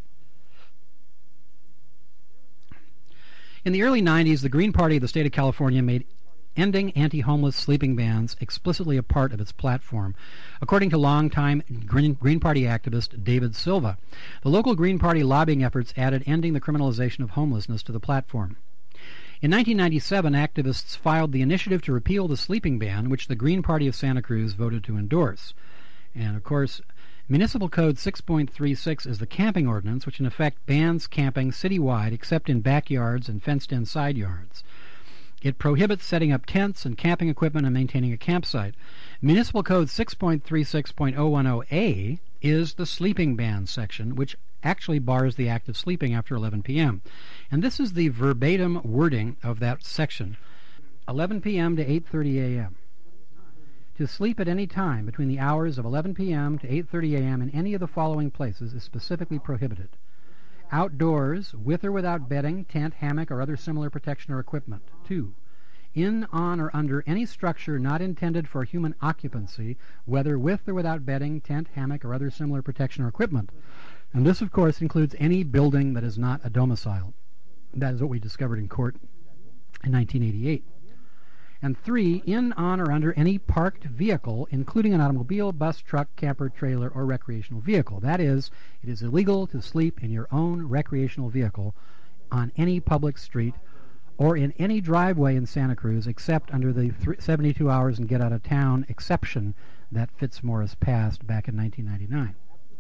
In the early nineties, the Green Party of the state of California made ending anti-homeless sleeping bans explicitly a part of its platform, according to longtime Green, Green Party activist David Silva. The local Green Party lobbying efforts added ending the criminalization of homelessness to the platform. In nineteen ninety-seven, activists filed the initiative to repeal the sleeping ban, which the Green Party of Santa Cruz voted to endorse. And, of course, Municipal Code six point three six is the camping ordinance, which in effect bans camping citywide except in backyards and fenced-in side yards. It prohibits setting up tents and camping equipment and maintaining a campsite. Municipal Code six point three six point oh one oh A is the sleeping ban section, which actually bars the act of sleeping after eleven p.m. And this is the verbatim wording of that section. eleven p.m. to eight thirty a.m. To sleep at any time between the hours of eleven p.m. to eight thirty a.m. in any of the following places is specifically prohibited. Outdoors, with or without bedding, tent, hammock, or other similar protection or equipment. Two, in, on, or under any structure not intended for human occupancy, whether with or without bedding, tent, hammock, or other similar protection or equipment. And this, of course, includes any building that is not a domicile. That is what we discovered in court in nineteen eighty-eight. And three, in, on, or under any parked vehicle, including an automobile, bus, truck, camper, trailer, or recreational vehicle. That is, it is illegal to sleep in your own recreational vehicle on any public street or in any driveway in Santa Cruz except under the th- seventy-two hours and get out of town exception that Fitzmaurice passed back in nineteen ninety-nine.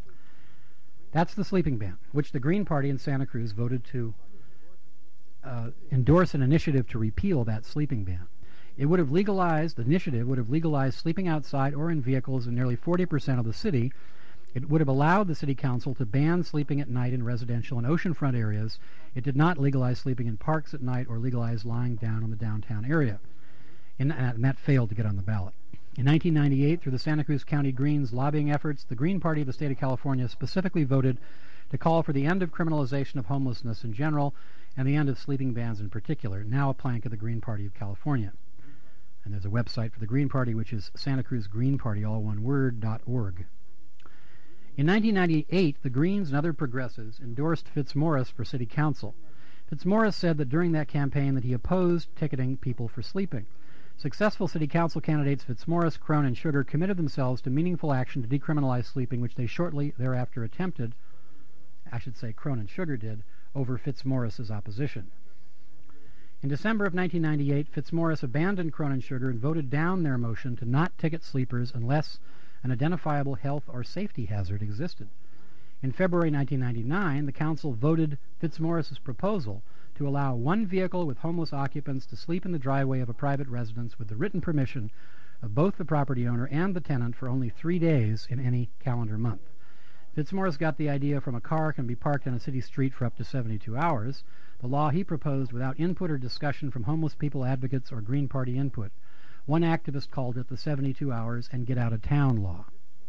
That's the sleeping ban, which the Green Party in Santa Cruz voted to uh, endorse an initiative to repeal that sleeping ban. It would have legalized, the initiative would have legalized sleeping outside or in vehicles in nearly forty percent of the city. It would have allowed the city council to ban sleeping at night in residential and oceanfront areas. It did not legalize sleeping in parks at night or legalize lying down in the downtown area. And, and that failed to get on the ballot. In nineteen ninety-eight, through the Santa Cruz County Greens lobbying efforts, the Green Party of the state of California specifically voted to call for the end of criminalization of homelessness in general and the end of sleeping bans in particular, now a plank of the Green Party of California. And there's a website for the Green Party, which is Santa Cruz Green Party, all one word, dot org. In nineteen ninety-eight, the Greens and other progressives endorsed Fitzmaurice for city council. Fitzmaurice said that during that campaign that he opposed ticketing people for sleeping. Successful city council candidates Fitzmaurice, Crone, and Sugar committed themselves to meaningful action to decriminalize sleeping, which they shortly thereafter attempted, I should say Crone and Sugar did, over Fitzmaurice's opposition. In December of nineteen ninety-eight, Fitzmaurice abandoned Crone and Sugar and voted down their motion to not ticket sleepers unless an identifiable health or safety hazard existed. In February nineteen ninety-nine, the council voted Fitzmaurice's proposal to allow one vehicle with homeless occupants to sleep in the driveway of a private residence with the written permission of both the property owner and the tenant for only three days in any calendar month. Fitzmaurice got the idea from a car can be parked on a city street for up to seventy-two hours, the law he proposed without input or discussion from homeless people advocates or Green Party input. One activist called it the seventy-two hours and get out of town law.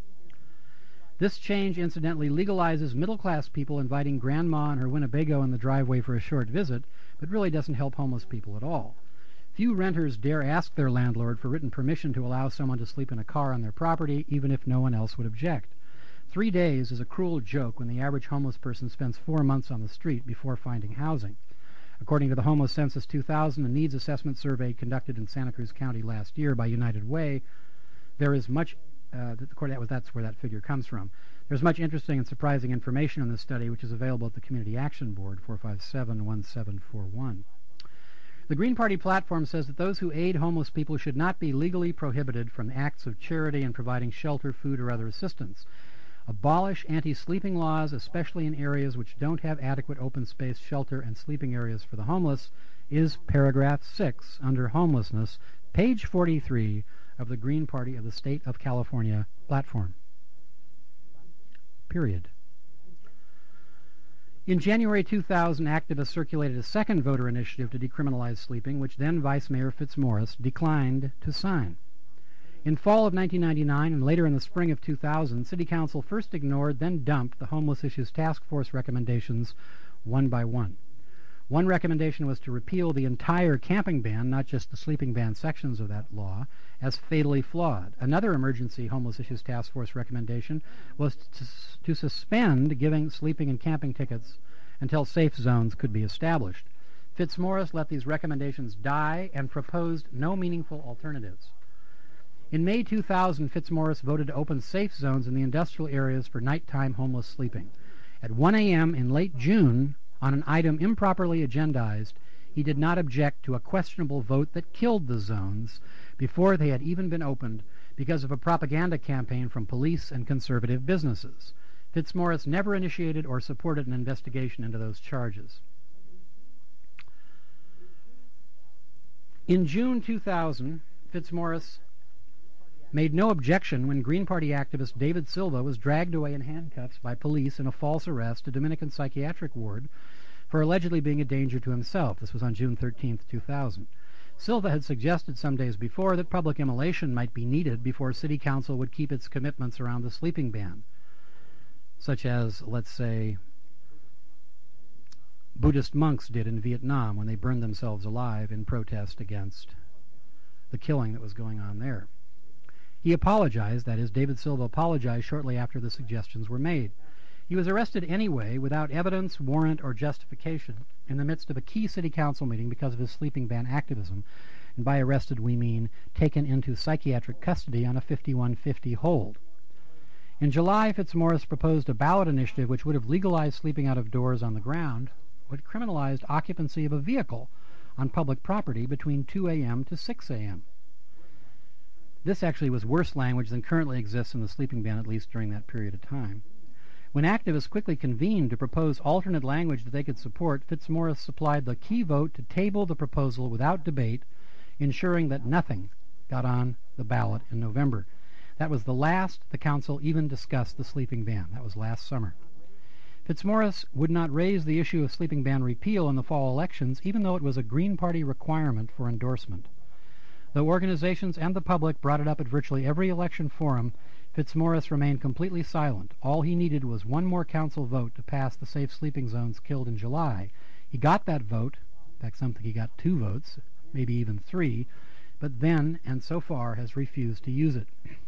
This change, incidentally, legalizes middle-class people inviting Grandma and her Winnebago in the driveway for a short visit, but really doesn't help homeless people at all. Few renters dare ask their landlord for written permission to allow someone to sleep in a car on their property, even if no one else would object. Three days is a cruel joke when the average homeless person spends four months on the street before finding housing. According to the Homeless Census two thousand, a needs assessment survey conducted in Santa Cruz County last year by United Way, there is much Uh, that, that's where that figure comes from. There's much interesting and surprising information in this study, which is available at the Community Action Board, four five seven, one seven four one. The Green Party platform says that those who aid homeless people should not be legally prohibited from acts of charity and providing shelter, food, or other assistance. Abolish anti-sleeping laws, especially in areas which don't have adequate open space, shelter, and sleeping areas for the homeless, is paragraph six under homelessness, page forty-three of the Green Party of the State of California platform. Period. In January two thousand, activists circulated a second voter initiative to decriminalize sleeping, which then Vice Mayor Fitzmaurice declined to sign. In fall of nineteen ninety-nine and later in the spring of two thousand, City Council first ignored, then dumped the Homeless Issues Task Force recommendations one by one. One recommendation was to repeal the entire camping ban, not just the sleeping ban sections of that law, as fatally flawed. Another emergency Homeless Issues Task Force recommendation was to, to suspend giving sleeping and camping tickets until safe zones could be established. Fitzmaurice let these recommendations die and proposed no meaningful alternatives. In May two thousand, Fitzmaurice voted to open safe zones in the industrial areas for nighttime homeless sleeping. At one a.m. in late June, on an item improperly agendized, he did not object to a questionable vote that killed the zones before they had even been opened because of a propaganda campaign from police and conservative businesses. Fitzmaurice never initiated or supported an investigation into those charges. In June two thousand, Fitzmaurice made no objection when Green Party activist David Silva was dragged away in handcuffs by police in a false arrest to Dominican Psychiatric Ward for allegedly being a danger to himself. This was on June thirteenth, two thousand. Silva had suggested some days before that public immolation might be needed before City Council would keep its commitments around the sleeping ban, such as, let's say, Buddhist monks did in Vietnam when they burned themselves alive in protest against the killing that was going on there. He apologized, that is, David Silva apologized shortly after the suggestions were made. He was arrested anyway, without evidence, warrant, or justification, in the midst of a key city council meeting because of his sleeping ban activism, and by arrested we mean taken into psychiatric custody on a fifty-one fifty hold. In July, Fitzmaurice proposed a ballot initiative which would have legalized sleeping out of doors on the ground, but criminalized occupancy of a vehicle on public property between two a.m. to six a.m. This actually was worse language than currently exists in the sleeping ban, at least during that period of time. When activists quickly convened to propose alternate language that they could support, Fitzmaurice supplied the key vote to table the proposal without debate, ensuring that nothing got on the ballot in November. That was the last the council even discussed the sleeping ban. That was last summer. Fitzmaurice would not raise the issue of sleeping ban repeal in the fall elections, even though it was a Green Party requirement for endorsement. Though organizations and the public brought it up at virtually every election forum, Fitzmaurice remained completely silent. All he needed was one more council vote to pass the safe sleeping zones killed in July. He got that vote. In fact, something he got two votes, maybe even three, but then, and so far, has refused to use it.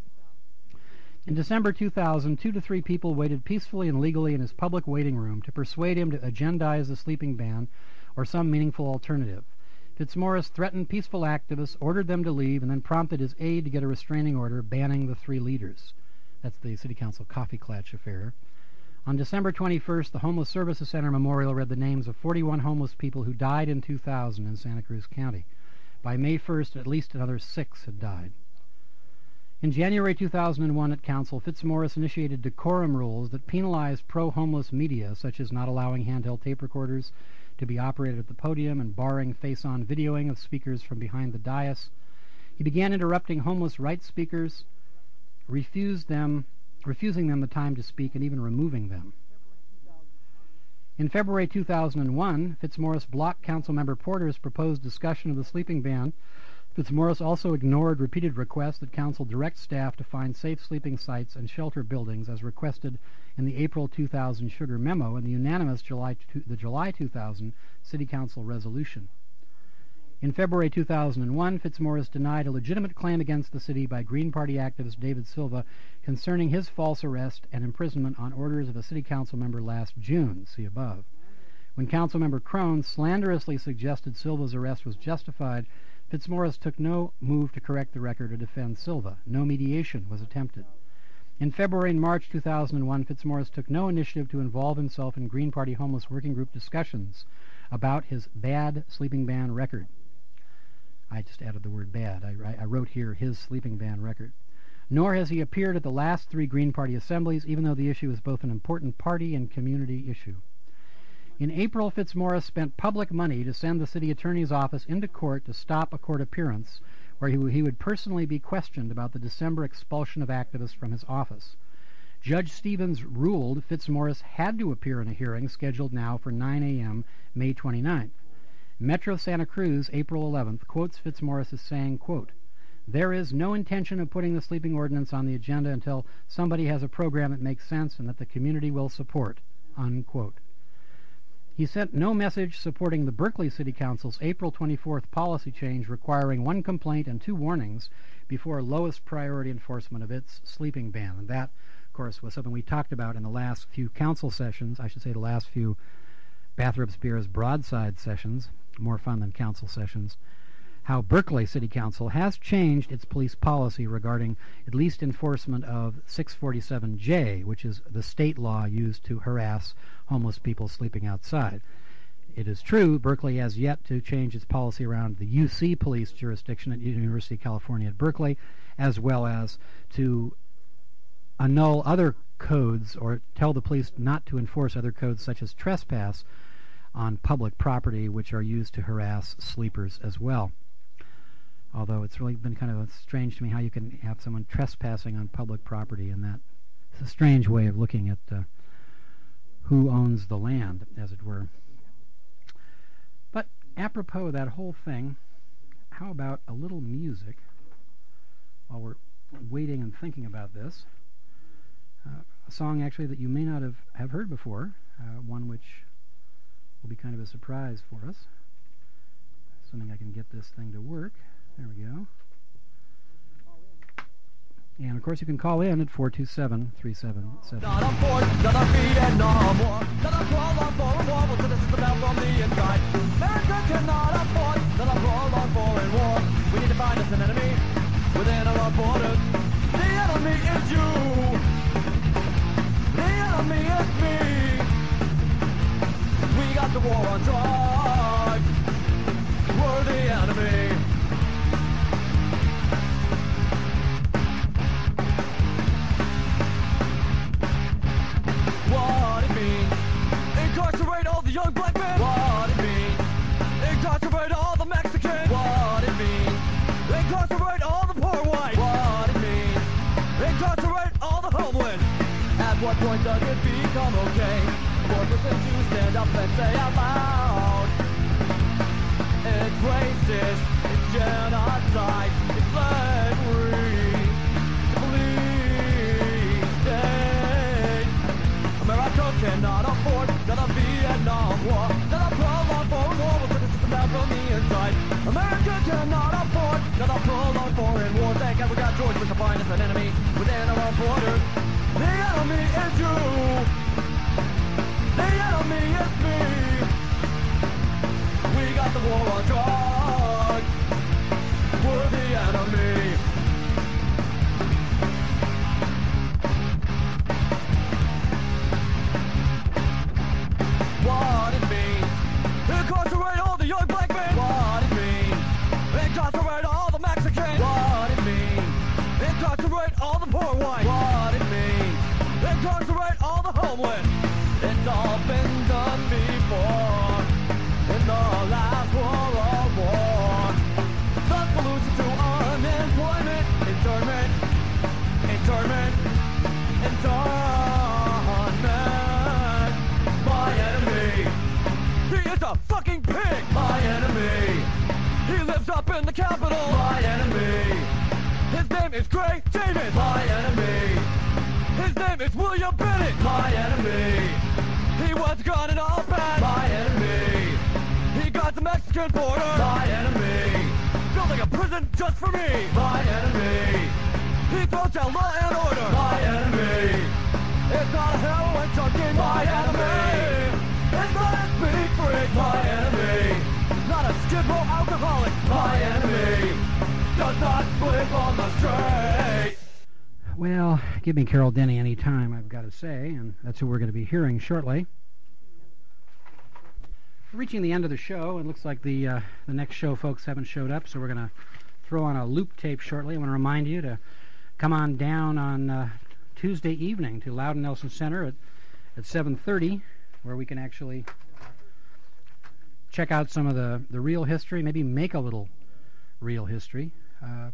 In December two thousand, two to three people waited peacefully and legally in his public waiting room to persuade him to agendize the sleeping ban or some meaningful alternative. Fitzmaurice threatened peaceful activists, ordered them to leave, and then prompted his aide to get a restraining order banning the three leaders. That's the City Council coffee klatch affair. On December twenty-first, the Homeless Services Center Memorial read the names of forty-one homeless people who died in two thousand in Santa Cruz County. By May first, at least another six had died. In January two thousand one at Council, Fitzmaurice initiated decorum rules that penalized pro-homeless media, such as not allowing handheld tape recorders to be operated at the podium and barring face-on videoing of speakers from behind the dais. He began interrupting homeless rights speakers, refused them, refusing them the time to speak, and even removing them. In February two thousand one, Fitzmaurice blocked Councilmember Porter's proposed discussion of the sleeping ban. Fitzmaurice also ignored repeated requests that Council direct staff to find safe sleeping sites and shelter buildings as requested in the April two thousand Sugar Memo and the unanimous July the July two thousand City Council resolution. In February two thousand one, Fitzmaurice denied a legitimate claim against the city by Green Party activist David Silva concerning his false arrest and imprisonment on orders of a City Council member last June, see above. When Councilmember Crone slanderously suggested Silva's arrest was justified, Fitzmaurice took no move to correct the record or defend Silva. No mediation was attempted. In February and March two thousand one, Fitzmaurice took no initiative to involve himself in Green Party Homeless Working Group discussions about his bad sleeping ban record. I just added the word bad. I, I wrote here his sleeping ban record. Nor has he appeared at the last three Green Party assemblies, even though the issue is both an important party and community issue. In April, Fitzmaurice spent public money to send the city attorney's office into court to stop a court appearance where he, he would personally be questioned about the December expulsion of activists from his office. Judge Stevens ruled Fitzmaurice had to appear in a hearing scheduled now for nine a.m. May twenty-ninth. Metro Santa Cruz, April eleventh, quotes Fitzmaurice as saying, quote, "There is no intention of putting the sleeping ordinance on the agenda until somebody has a program that makes sense and that the community will support," unquote. He sent no message supporting the Berkeley City Council's April twenty-fourth policy change requiring one complaint and two warnings before lowest priority enforcement of its sleeping ban. And that, of course, was something we talked about in the last few council sessions, I should say the last few Bathrobes Beers broadside sessions, more fun than council sessions, how Berkeley City Council has changed its police policy regarding at least enforcement of six forty-seven J, which is the state law used to harass homeless people sleeping outside. It is true Berkeley has yet to change its policy around the U C police jurisdiction at University of California at Berkeley, as well as to annul other codes or tell the police not to enforce other codes such as trespass on public property, which are used to harass sleepers as well. Although it's really been kind of strange to me how you can have someone trespassing on public property, and that it's a strange way of looking at uh, who owns the land, as it were. But apropos of that whole thing, how about a little music while we're waiting and thinking about this? Uh, a song actually that you may not have, have heard before, uh, one which will be kind of a surprise for us. Assuming I can get this thing to work. There we go. And of course you can call in at four two seven, three seven seven. Not a force, not a feed, and no more. Not a crawl on foreign war, but this is the down from the inside. America cannot afford, not a crawl on foreign war. We need to find us an enemy within our borders. The enemy is you. The enemy is me. We got the war on drugs. Whoa. homeland. At what point does it become okay for a person to stand up and say out loud, it's racist, it's genocide, it's slavery, it's a police state. America cannot afford another Vietnam War, another prolonged foreign war will take the system down from the inside. America cannot afford another prolonged foreign war. Thank God we got George Bush to find us an enemy within our own borders. The enemy is you. The enemy is me. We got the war on drugs. We're the enemy. What it means, incarcerate all the young black men. What it means, incarcerate all the Mexicans. What it means, incarcerate all the poor whites. What it means, incarcerate all the homeless. It's all been done before in the last World War. The solution to unemployment, internment, internment, internment. My enemy, he is a fucking pig. My enemy, he lives up in the Capitol. My enemy, his name is Gray Davis. My enemy, his name is William Bennett. My enemy, he was gone in all bad. My enemy, he got the Mexican border. My enemy, building a prison just for me. My enemy, he throws out law and order. My enemy, it's not a heroin junkie. My enemy, it's not a speed freak. My enemy, not a skid row alcoholic. My enemy, does not sleep on the street. Well, give me Carol Denny any time, I've got to say, and that's who we're going to be hearing shortly. We're reaching the end of the show, and it looks like the uh, the next show folks haven't showed up, so we're going to throw on a loop tape shortly. I want to remind you to come on down on uh, Tuesday evening to Loudon Nelson Center at, at seven thirty, where we can actually check out some of the, the real history, maybe make a little real history uh,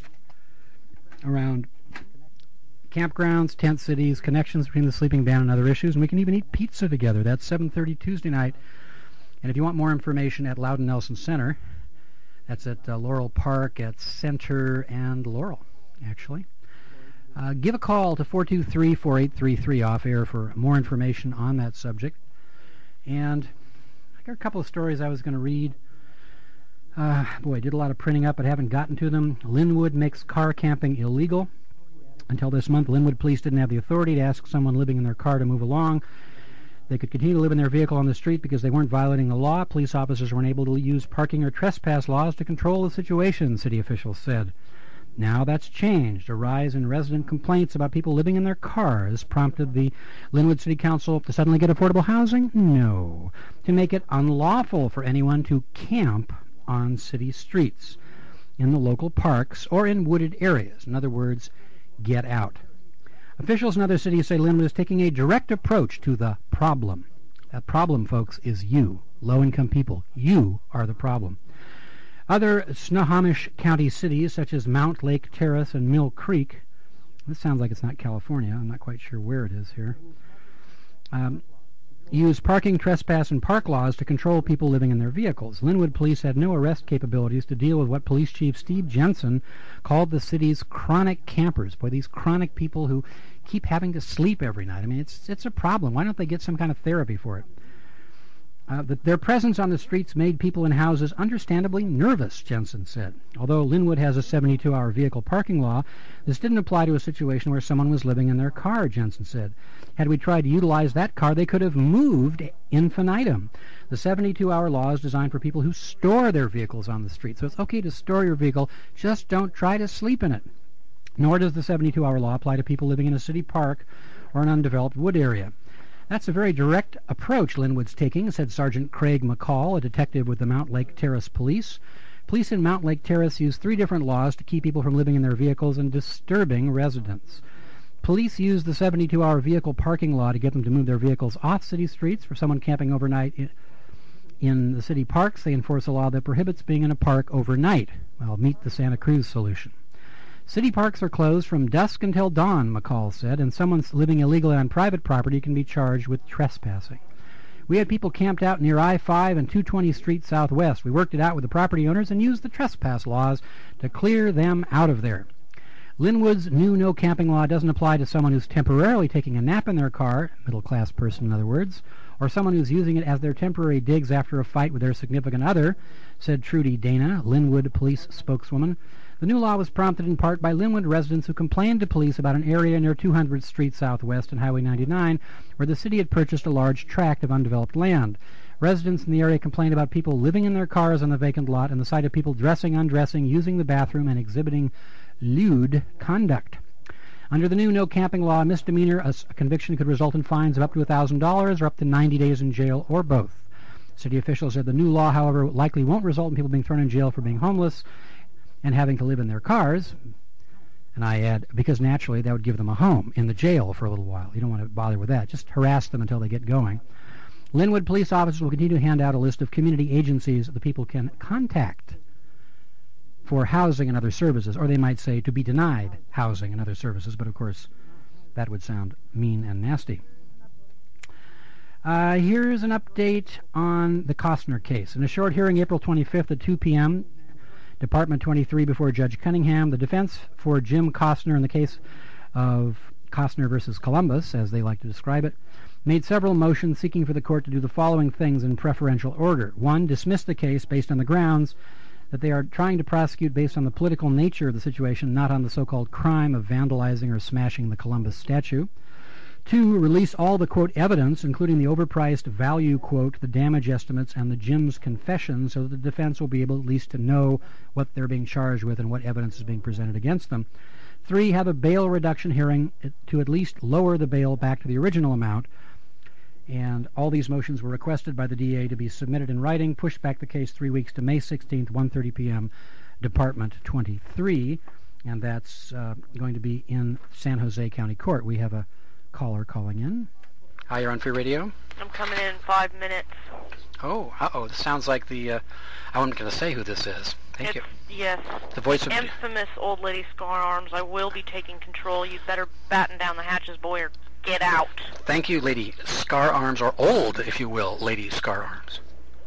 around campgrounds, tent cities, connections between the sleeping band and other issues, and we can even eat pizza together. That's seven thirty Tuesday night. And if you want more information at Loudon Nelson Center, that's at uh, Laurel Park, at Center and Laurel, actually. Uh, give a call to four two three, four eight three three off air for more information on that subject. And I got a couple of stories I was going to read. Uh, boy, I did a lot of printing up, but haven't gotten to them. Linwood makes car camping illegal. Until this month, Linwood police didn't have the authority to ask someone living in their car to move along. They could continue to live in their vehicle on the street because they weren't violating the law. Police officers weren't able to use parking or trespass laws to control the situation, city officials said. Now that's changed. A rise in resident complaints about people living in their cars prompted the Linwood City Council to suddenly get affordable housing? No. To make it unlawful for anyone to camp on city streets, in the local parks, or in wooded areas. In other words, get out. Officials in other cities say Linwood is taking a direct approach to the problem. That problem, folks, is you, low-income people. You are the problem. Other Snohomish County cities, such as Mount Lake Terrace and Mill Creek, this sounds like it's not California. I'm not quite sure where it is here. Um, use parking, trespass, and park laws to control people living in their vehicles. Linwood police had no arrest capabilities to deal with what Police Chief Steve Jensen called the city's chronic campers. Boy, these chronic people who keep having to sleep every night. I mean, it's it's a problem. Why don't they get some kind of therapy for it? Uh, the, their presence on the streets made people in houses understandably nervous, Jensen said. Although Linwood has a seventy-two hour vehicle parking law, this didn't apply to a situation where someone was living in their car, Jensen said. Had we tried to utilize that car, they could have moved infinitum. The seventy-two hour law is designed for people who store their vehicles on the street. So it's okay to store your vehicle, just don't try to sleep in it. Nor does the seventy-two hour law apply to people living in a city park or an undeveloped wood area. That's a very direct approach Linwood's taking, said Sergeant Craig McCall, a detective with the Mount Lake Terrace Police. Police in Mount Lake Terrace use three different laws to keep people from living in their vehicles and disturbing residents. Police use the seventy-two hour vehicle parking law to get them to move their vehicles off city streets. For someone camping overnight in, in the city parks, they enforce a law that prohibits being in a park overnight. Well, meet the Santa Cruz solution. City parks are closed from dusk until dawn, McCall said, and someone living illegally on private property can be charged with trespassing. We had people camped out near I five and two twenty Street Southwest. We worked it out with the property owners and used the trespass laws to clear them out of there. Linwood's new no camping law doesn't apply to someone who's temporarily taking a nap in their car, middle-class person in other words, or someone who's using it as their temporary digs after a fight with their significant other, said Trudy Dana, Linwood police spokeswoman. The new law was prompted in part by Linwood residents who complained to police about an area near two hundredth Street Southwest and Highway ninety-nine where the city had purchased a large tract of undeveloped land. Residents in the area complained about people living in their cars on the vacant lot and the sight of people dressing, undressing, using the bathroom, and exhibiting lewd conduct. Under the new no camping law, a misdemeanor, a, a conviction could result in fines of up to one thousand dollars or up to ninety days in jail or both. City officials said the new law, however, likely won't result in people being thrown in jail for being homeless and having to live in their cars. And I add, because naturally that would give them a home in the jail for a little while. You don't want to bother with that. Just harass them until they get going. Linwood police officers will continue to hand out a list of community agencies that the people can contact for housing and other services, or they might say to be denied housing and other services, but of course that would sound mean and nasty. Uh, here's an update on the Costner case. In a short hearing April twenty-fifth at two p.m., Department twenty-three before Judge Cunningham, the defense for Jim Costner in the case of Costner versus Columbus, as they like to describe it, made several motions seeking for the court to do the following things in preferential order. One, dismiss the case based on the grounds that they are trying to prosecute based on the political nature of the situation, not on the so-called crime of vandalizing or smashing the Columbus statue. Two, release all the, quote, evidence, including the overpriced value, quote, the damage estimates, and the Jim's confession, so that the defense will be able at least to know what they're being charged with and what evidence is being presented against them. Three, have a bail reduction hearing to at least lower the bail back to the original amount. And all these motions were requested by the D A to be submitted in writing, pushed back the case three weeks to May sixteenth, one thirty p.m., Department twenty-three, and that's uh, going to be in San Jose County Court. We have a caller calling in. Hi, you're on Free Radio. I'm coming in in five minutes. Oh, uh-oh, this sounds like the, uh, I wasn't going to say who this is. Thank it's, you. Yes. The voice of infamous old lady Scar Arms. I will be taking control. You better batten down the hatches, boy, or get out. Thank you, Lady Scar Arms, or old, if you will, Lady Scar Arms.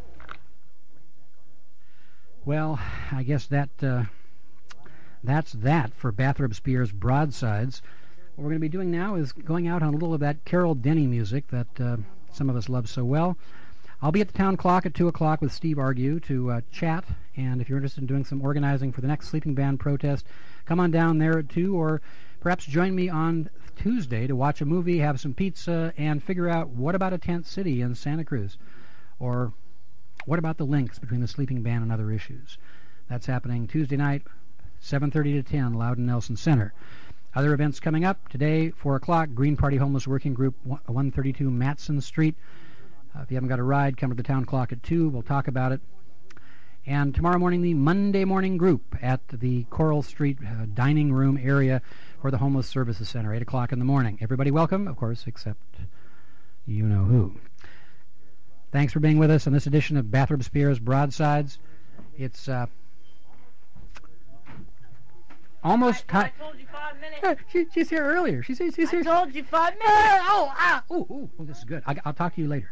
Well, I guess that, uh, that's that for Bathrop Spears Broadsides. What we're going to be doing now is going out on a little of that Carol Denny music that uh, some of us love so well. I'll be at the town clock at two o'clock with Steve Argue to uh, chat, and if you're interested in doing some organizing for the next Sleeping Band protest, come on down there at two, or perhaps join me on Tuesday to watch a movie, have some pizza, and figure out what about a tent city in Santa Cruz, or what about the links between the Sleeping Band and other issues. That's happening Tuesday night, seven thirty to ten, Loudon Nelson Center. Other events coming up today, four o'clock, Green Party Homeless Working Group, one thirty-two Matson Street. Uh, if you haven't got a ride, come to the town clock at two. We'll talk about it. And tomorrow morning, the Monday morning group at the Coral Street uh, dining room area for the Homeless Services Center, eight o'clock in the morning. Everybody welcome, of course, except you know who. Thanks for being with us on this edition of Bathrop Spears Broadsides. It's uh, almost time. I told you five minutes. Uh, she, she's here earlier. She's, she's, she's I here. told you five minutes. Uh, oh, ah, ooh, ooh, ooh, this is good. I, I'll talk to you later.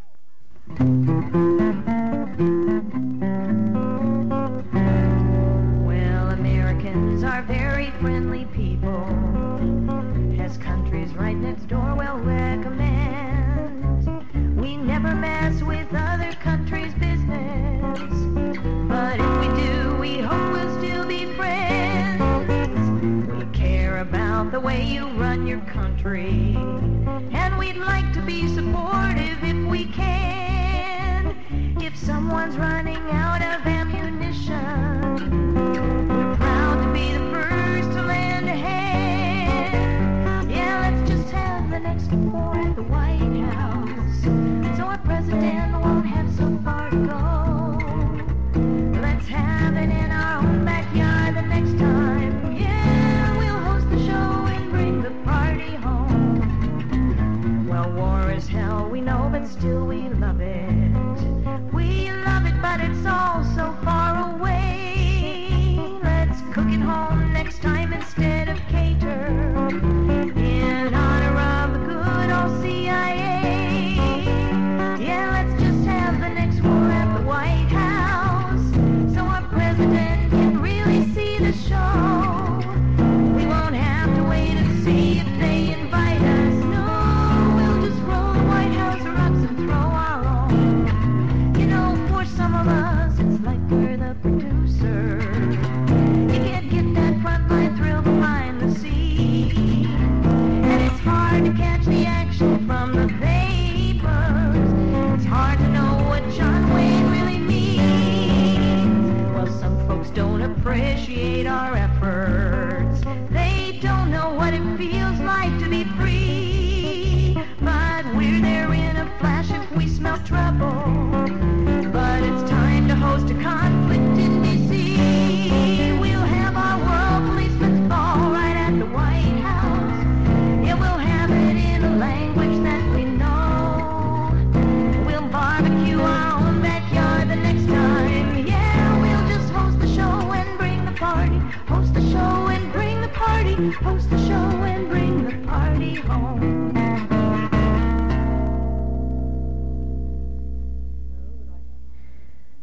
Well, Americans are very friendly people. Has countries right next door, well recommend. We never mess with other countries' business, but if we do, we hope we'll still be friends. We care about the way you run your country, and we'd like to be supportive if we can. If someone's running out of ammunition, we're proud to be the first to lend a hand. Yeah, let's just have the next war at the White House, so our president won't have so far to go. Let's have it in our own backyard the next time. Yeah, we'll host the show and bring the party home. Well, war is hell, we know, but still we love it. We love it, but it's all so far away. Let's cook it home next time instead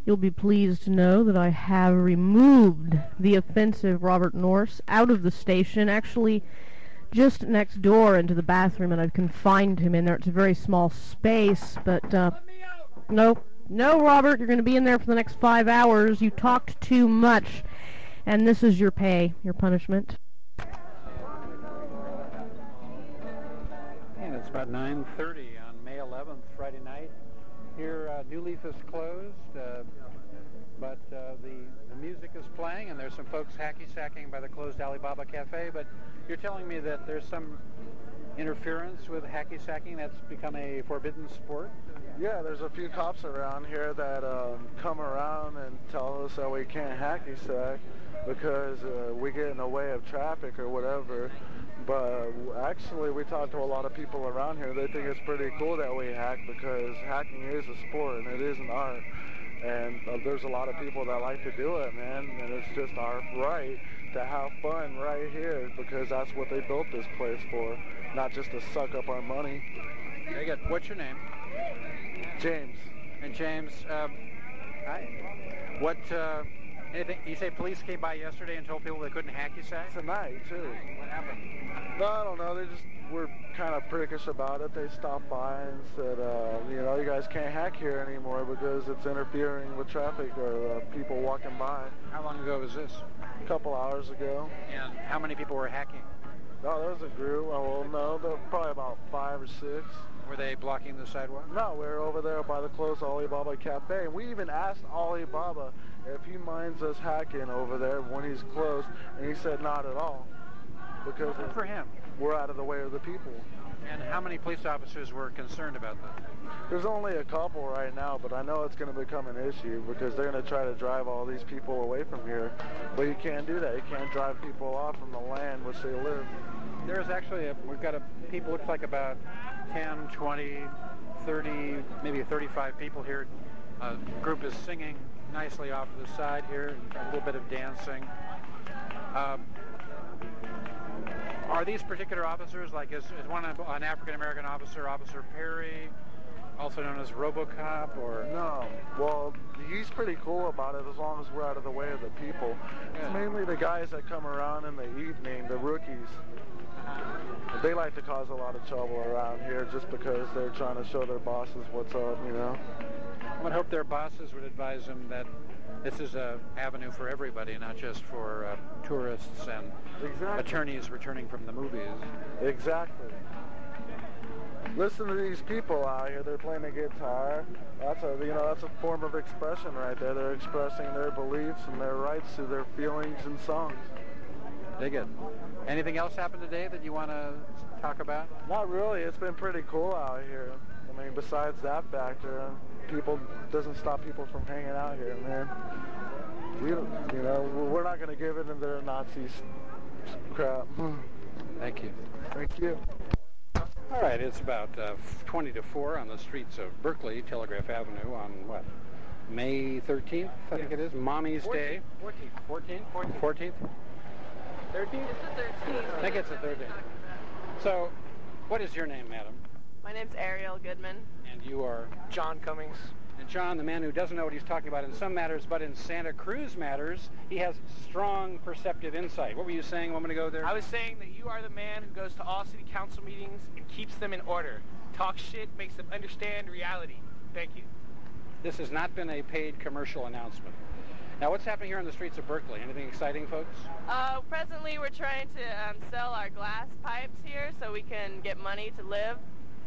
You'll be pleased to know that I have removed the offensive Robert Norse out of the station, actually just next door into the bathroom, and I've confined him in there. It's a very small space, but uh, no, no, Robert, you're going to be in there for the next five hours. You talked too much, and this is your pay, your punishment. And it's about nine thirty on May eleventh, Friday night. Here, uh, New Leaf is closed, uh, but uh, the, the music is playing, and there's some folks hacky-sacking by the closed Alibaba Cafe, but you're telling me that there's some interference with hacky-sacking that's become a forbidden sport? Yeah, there's a few cops around here that um, come around and tell us that we can't hacky-sack because uh, we get in the way of traffic or whatever. But actually, we talked to a lot of people around here. They think it's pretty cool that we hack because hacking is a sport and it is an art. And uh, there's a lot of people that like to do it, man. And it's just our right to have fun right here because that's what they built this place for, not just to suck up our money. Very good. What's your name? James. And James, um, hi. What? Uh, anything? You say police came by yesterday and told people they couldn't hacky-sack? Tonight too. What happened? No, I don't know. They just were kind of prickish about it. They stopped by and said, uh, you know, you guys can't hack here anymore because it's interfering with traffic or uh, people walking by. How long ago was this? A couple hours ago. And how many people were hacking? No, there was a group. Well, no, there were probably about five or six. Were they blocking the sidewalk? No, we were over there by the closed Alibaba Cafe. And we even asked Alibaba if he minds us hacking over there when he's closed, and he said not at all. Because Good for him. We're out of the way of the people. And how many police officers were concerned about that? There's only a couple right now, but I know it's going to become an issue because they're going to try to drive all these people away from here. But you can't do that. You can't drive people off from the land which they live. There's actually, a, we've got a, people, looks like about ten, twenty, thirty, maybe thirty-five people here. A group is singing nicely off to the side here, a little bit of dancing. Um, Are these particular officers, like is, is one an African-American officer, Officer Perry, also known as RoboCop, or? No. Well, he's pretty cool about it as long as we're out of the way of the people. Yeah. It's mainly the guys that come around in the evening, the rookies. They like to cause a lot of trouble around here just because they're trying to show their bosses what's up, you know? I would hope their bosses would advise them that this is an avenue for everybody, not just for uh, tourists and exactly. attorneys returning from the movies. Exactly. Listen to these people out here. They're playing the guitar. That's a, you know, that's a form of expression right there. They're expressing their beliefs and their rights to their feelings and songs. Dig it. Anything else happened today that you want to talk about? Not really. It's been pretty cool out here. I mean, besides that factor, people doesn't stop people from hanging out here, man. We, you know, we're not going to give it into their Nazi crap. Thank you. Thank you. All right, it's about uh, twenty to four on the streets of Berkeley, Telegraph Avenue, on what, May thirteenth, I think it is, Mommy's Day. fourteenth. fourteenth? fourteenth? thirteenth? It's the thirteenth. I think it's the thirteenth. So, what is your name, madam? My name's Ariel Goodman. And you are? John Cummings. And John, the man who doesn't know what he's talking about in some matters, but in Santa Cruz matters, he has strong perceptive insight. What were you saying a moment ago there? I was saying that you are the man who goes to all city council meetings and keeps them in order. Talks shit, makes them understand reality. Thank you. This has not been a paid commercial announcement. Now, what's happening here on the streets of Berkeley? Anything exciting, folks? Uh, presently, we're trying to um, sell our glass pipes here so we can get money to live.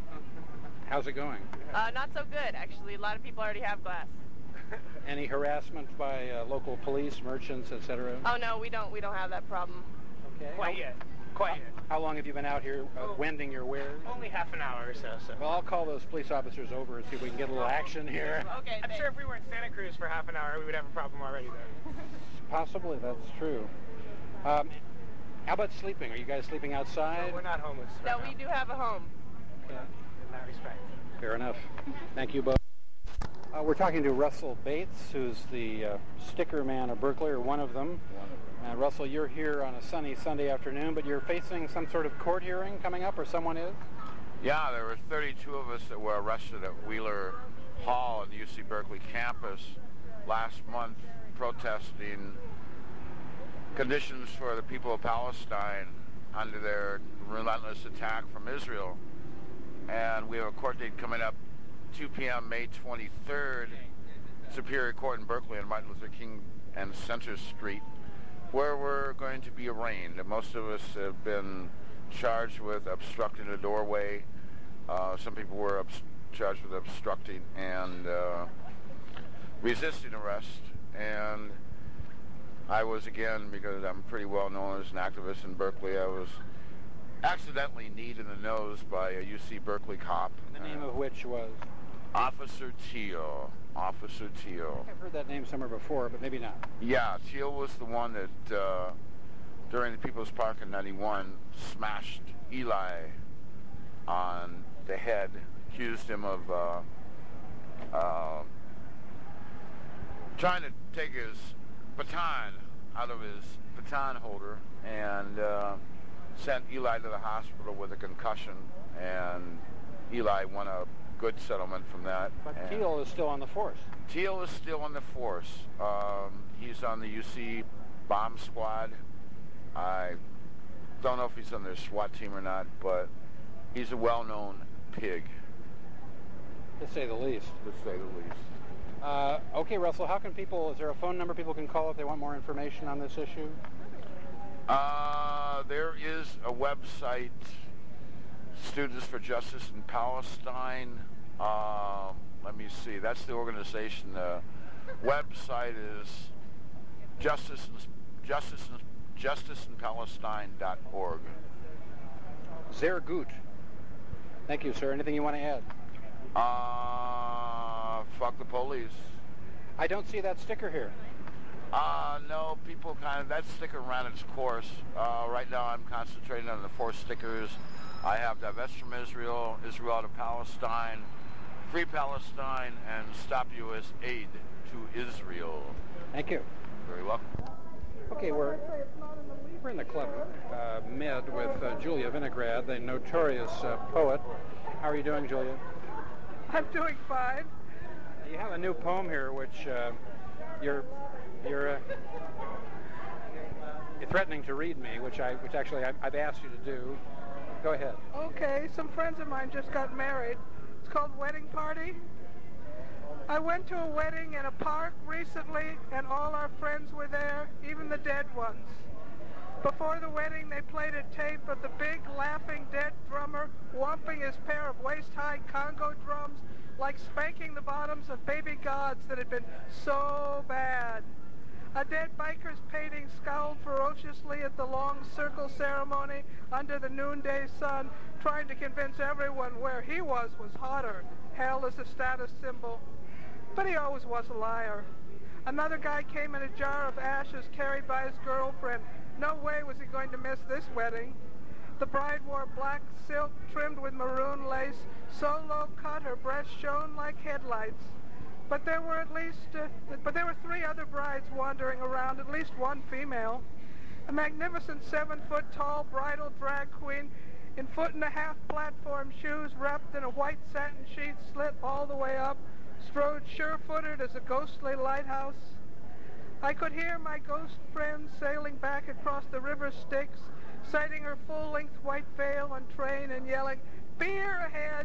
How's it going? Uh, not so good, actually. A lot of people already have glass. Any harassment by uh, local police, merchants, et cetera? Oh no, we don't. We don't have that problem. Okay. Quite how, yet. Quite yet. How long have you been out here uh, oh, wending your wares? Only half an hour or so, so. Well, I'll call those police officers over and see if we can get a little action here. Okay. I'm thanks. sure if we were in Santa Cruz for half an hour, we would have a problem already then. Possibly, that's true. Um, how about sleeping? Are you guys sleeping outside? No, we're not homeless. Right no, now. We do have a home. Okay. In that respect. Fair enough. Thank you both. Uh, we're talking to Russell Bates, who's the uh, sticker man of Berkeley, or one of them. Uh, Russell, you're here on a sunny Sunday afternoon, but you're facing some sort of court hearing coming up, or someone is? Yeah, there were thirty-two of us that were arrested at Wheeler Hall at the U C Berkeley campus last month protesting conditions for the people of Palestine under their relentless attack from Israel. And we have a court date coming up two p.m. May twenty-third, Superior Court in Berkeley on Martin Luther King and Center Street, where we're going to be arraigned. And most of us have been charged with obstructing a doorway. Uh, some people were obst- charged with obstructing and uh, resisting arrest. And I was, again, because I'm pretty well known as an activist in Berkeley, I was accidentally kneed in the nose by a U C Berkeley cop. The name of which was? Officer Teal. Officer Teal. I've heard that name somewhere before, but maybe not. Yeah, Teal was the one that, uh, during the People's Park in ninety-one, smashed Eli on the head, accused him of uh, uh, trying to take his baton out of his baton holder, and uh, sent Eli to the hospital with a concussion, and Eli won a good settlement from that. But and Teal is still on the force. Teal is still on the force. Um, he's on the U C bomb squad. I don't know if he's on their SWAT team or not, but he's a well-known pig. To say the least. To say the least. Uh, okay, Russell, how can people, is there a phone number people can call if they want more information on this issue? Uh, there is a website, Students for Justice in Palestine. Uh, let me see. That's the organization. The website is justice, justice, justice in palestine dot org. Sehr gut. Thank you, sir. Anything you want to add? Uh, fuck the police. I don't see that sticker here. Uh, no, people kind of, that sticker ran its course. Uh, right now I'm concentrating on the four stickers. I have Divest from Israel, Israel out of Palestine, Free Palestine, and Stop U S Aid to Israel. Thank you. Very welcome. Okay, we're, we're in the Club uh, Med with uh, Julia Vinograd, the notorious uh, poet. How are you doing, Julia? I'm doing fine. You have a new poem here, which uh, you're you're uh, you're threatening to read me, which I which actually I, I've asked you to do. Go ahead. Okay, some friends of mine just got married. It's called Wedding Party. I went to a wedding in a park recently, and all our friends were there, even the dead ones. Before the wedding, they played a tape of the big, laughing, dead drummer whomping his pair of waist-high Congo drums like spanking the bottoms of baby gods that had been so bad. A dead biker's painting scowled ferociously at the long circle ceremony under the noonday sun, trying to convince everyone where he was was hotter. Hell is a status symbol. But he always was a liar. Another guy came in a jar of ashes carried by his girlfriend. No way was he going to miss this wedding. The bride wore black silk trimmed with maroon lace, so low cut her breasts shone like headlights. But there were at least, uh, but there were three other brides wandering around, at least one female. A magnificent seven-foot-tall bridal drag queen in foot-and-a-half platform shoes wrapped in a white satin sheet slit all the way up, strode sure-footed as a ghostly lighthouse. I could hear my ghost friend sailing back across the river Styx, sighting her full-length white veil and train and yelling, "Beer ahead!"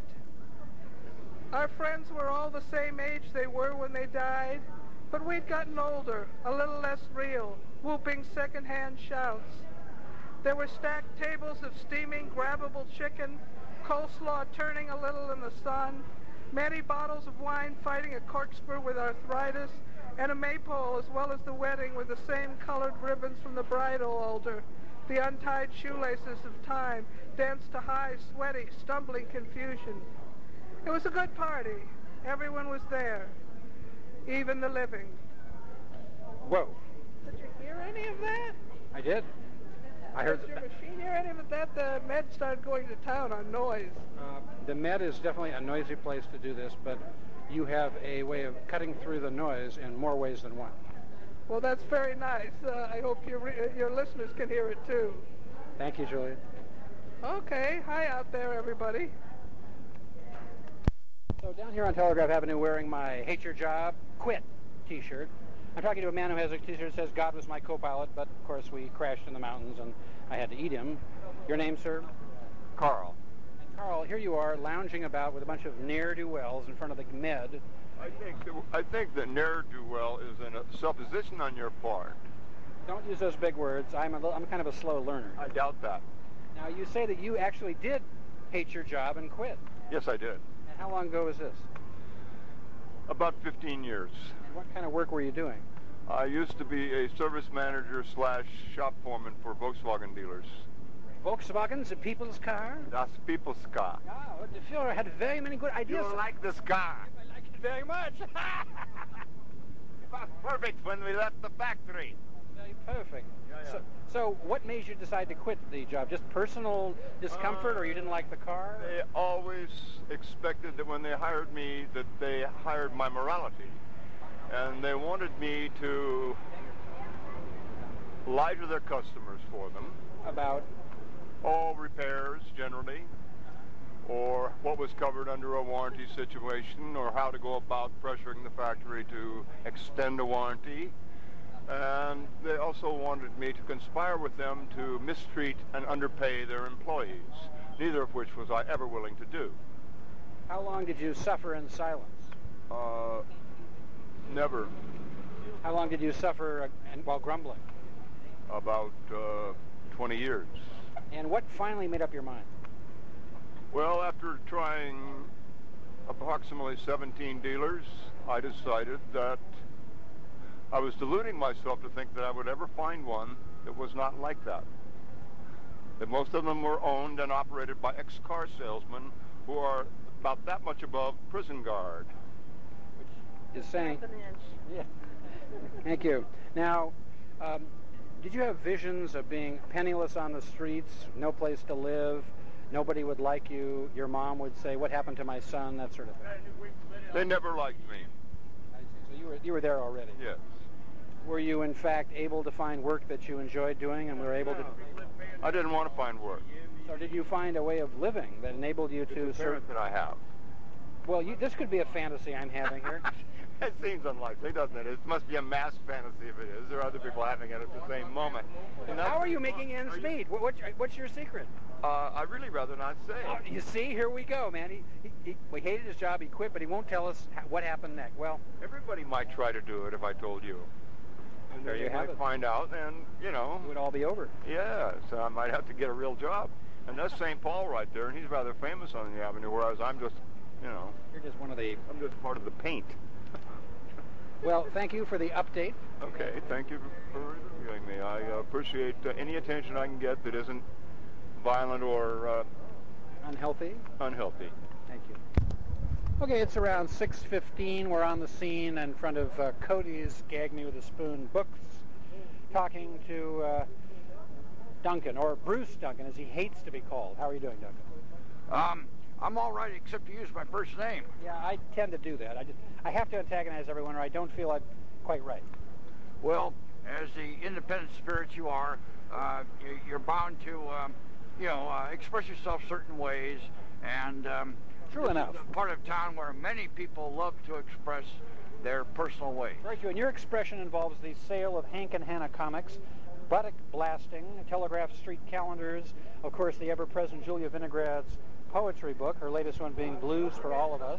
Our friends were all the same age they were when they died, but we'd gotten older, a little less real, whooping second-hand shouts. There were stacked tables of steaming, grabbable chicken, coleslaw turning a little in the sun, many bottles of wine fighting a corkscrew with arthritis, and a maypole, as well as the wedding with the same colored ribbons from the bridal altar. The untied shoelaces of time danced to high, sweaty, stumbling confusion. It was a good party. Everyone was there, even the living. Whoa. Did you hear any of that? I did. I heard Did your machine hear any of that? The Med started going to town on noise. Uh, the Med is definitely a noisy place to do this, but you have a way of cutting through the noise in more ways than one. Well, that's very nice. Uh, I hope your re- your listeners can hear it too. Thank you, Julia. Okay, hi out there, everybody. So down here on Telegraph Avenue, wearing my Hate Your Job, Quit T-shirt. I'm talking to a man who has a T-shirt that says God was my co-pilot, but of course we crashed in the mountains and I had to eat him. Your name, sir? Carl. And Carl, here you are lounging about with a bunch of ne'er-do-wells in front of the Med. I think that, I think that ne'er-do-well is in a supposition on your part. Don't use those big words. I'm a little, I'm kind of a slow learner. I doubt that. Now, you say that you actually did hate your job and quit. Yes, I did. And how long ago was this? About fifteen years. And what kind of work were you doing? I used to be a service manager slash shop foreman for Volkswagen dealers. Volkswagen's a people's car? Das people's car. Oh, the Führer had very many good ideas. You like this car? I like it very much. It was perfect when we left the factory. Very perfect. Yeah, yeah. So, so what made you decide to quit the job? Just personal discomfort, uh, or you didn't like the car? They always expected that when they hired me that they hired my morality. And they wanted me to lie to their customers for them. About? All repairs, generally, or what was covered under a warranty situation, or how to go about pressuring the factory to extend a warranty. And they also wanted me to conspire with them to mistreat and underpay their employees, neither of which was I ever willing to do. How long did you suffer in silence? Uh, never. How long did you suffer uh, and while grumbling? About uh, twenty years. And what finally made up your mind? Well, after trying approximately seventeen dealers, I decided that I was deluding myself to think that I would ever find one that was not like that. That most of them were owned and operated by ex-car salesmen who are about that much above prison guard. Which is saying... Yeah. Thank you. Now, um, did you have visions of being penniless on the streets, no place to live, nobody would like you, your mom would say, what happened to my son, that sort of thing? They never liked me. I see. So you were, you were there already? Yes. Were you, in fact, able to find work that you enjoyed doing and were able to... I didn't want to find work. So did you find a way of living that enabled you to... It's a parent that I have. Well, you, this could be a fantasy I'm having here. It seems unlikely, doesn't it? It must be a mass fantasy if it is. There are other people having it at the same moment. How are you making ends meet? What, what's, what's your secret? Uh, I'd really rather not say. Oh, you see, here we go, man. He, he, he, we hated his job, he quit, but he won't tell us what happened next. Well, everybody might try to do it if I told you. And there you have might it. Find out, and, you know. It would all be over. Yeah, so I might have to get a real job. And that's Saint Paul right there, and he's rather famous on the avenue, whereas I'm just, you know. You're just one of the... I'm just part of the paint. Well, thank you for the update. Okay, thank you for interviewing me. I uh, appreciate uh, any attention I can get that isn't violent or... Uh, unhealthy? Unhealthy. Thank you. Okay, it's around six fifteen. We're on the scene in front of uh, Cody's Gag Me With a Spoon Books, talking to uh, Duncan, or Bruce Duncan, as he hates to be called. How are you doing, Duncan? Um, I'm all right, except to use my first name. Yeah, I tend to do that. I, just, I have to antagonize everyone, or I don't feel I'm quite right. Well, as the independent spirit you are, uh, you're bound to, um, you know, uh, express yourself certain ways, and um, true enough, part of town where many people love to express their personal ways. Very true, and your expression involves the sale of Hank and Hannah comics, buttock blasting, Telegraph Street calendars, of course, the ever-present Julia Vinograd's poetry book, her latest one being Blues for All of Us.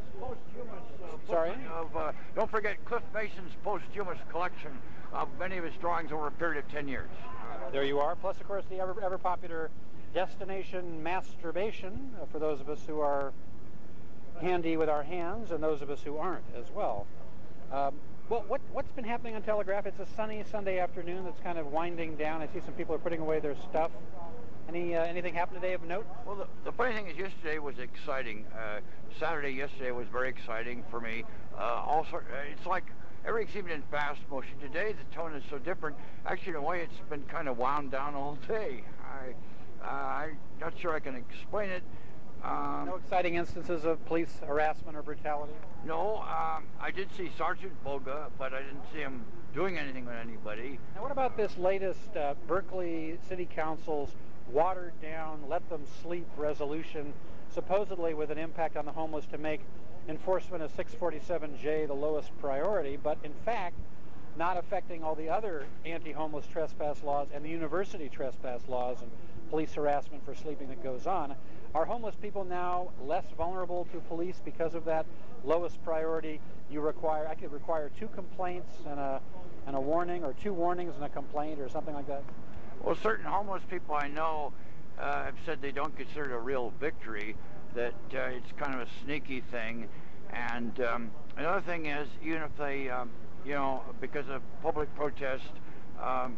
Sorry? Of, uh, don't forget Cliff Mason's posthumous collection of many of his drawings over a period of ten years. Uh, there you are. Plus, of course, the ever, ever popular Destination Masturbation, uh, for those of us who are handy with our hands and those of us who aren't as well. Um, well, what, what's been happening on Telegraph? It's a sunny Sunday afternoon that's kind of winding down. I see some people are putting away their stuff. Any uh, anything happened today of note? Well, the, the funny thing is, yesterday was exciting. Uh, Saturday yesterday was very exciting for me. Uh, also, uh, it's like everything's even in fast motion. Today, the tone is so different. Actually, in a way, it's been kind of wound down all day. I, uh, I'm not sure I can explain it. Um, no exciting instances of police harassment or brutality? No, um, I did see Sergeant Boga, but I didn't see him doing anything with anybody. Now, what about this latest uh, Berkeley City Council's watered-down, let-them-sleep resolution, supposedly with an impact on the homeless to make enforcement of six forty-seven J the lowest priority, but in fact not affecting all the other anti-homeless trespass laws and the university trespass laws and police harassment for sleeping that goes on. Are homeless people now less vulnerable to police because of that lowest priority? You require, I could require two complaints and a, and a warning, or two warnings and a complaint, or something like that? Well, certain homeless people I know uh, have said they don't consider it a real victory, that uh, it's kind of a sneaky thing. And um, another thing is, even if they, um, you know, because of public protest, um,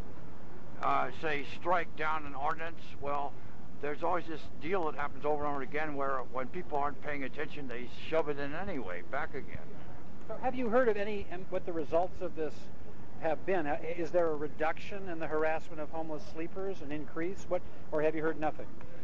uh, say strike down an ordinance, well, there's always this deal that happens over and over again where when people aren't paying attention, they shove it in anyway, back again. So have you heard of any, and what the results of this have been? Is there a reduction in the harassment of homeless sleepers, an increase, what, or have you heard nothing?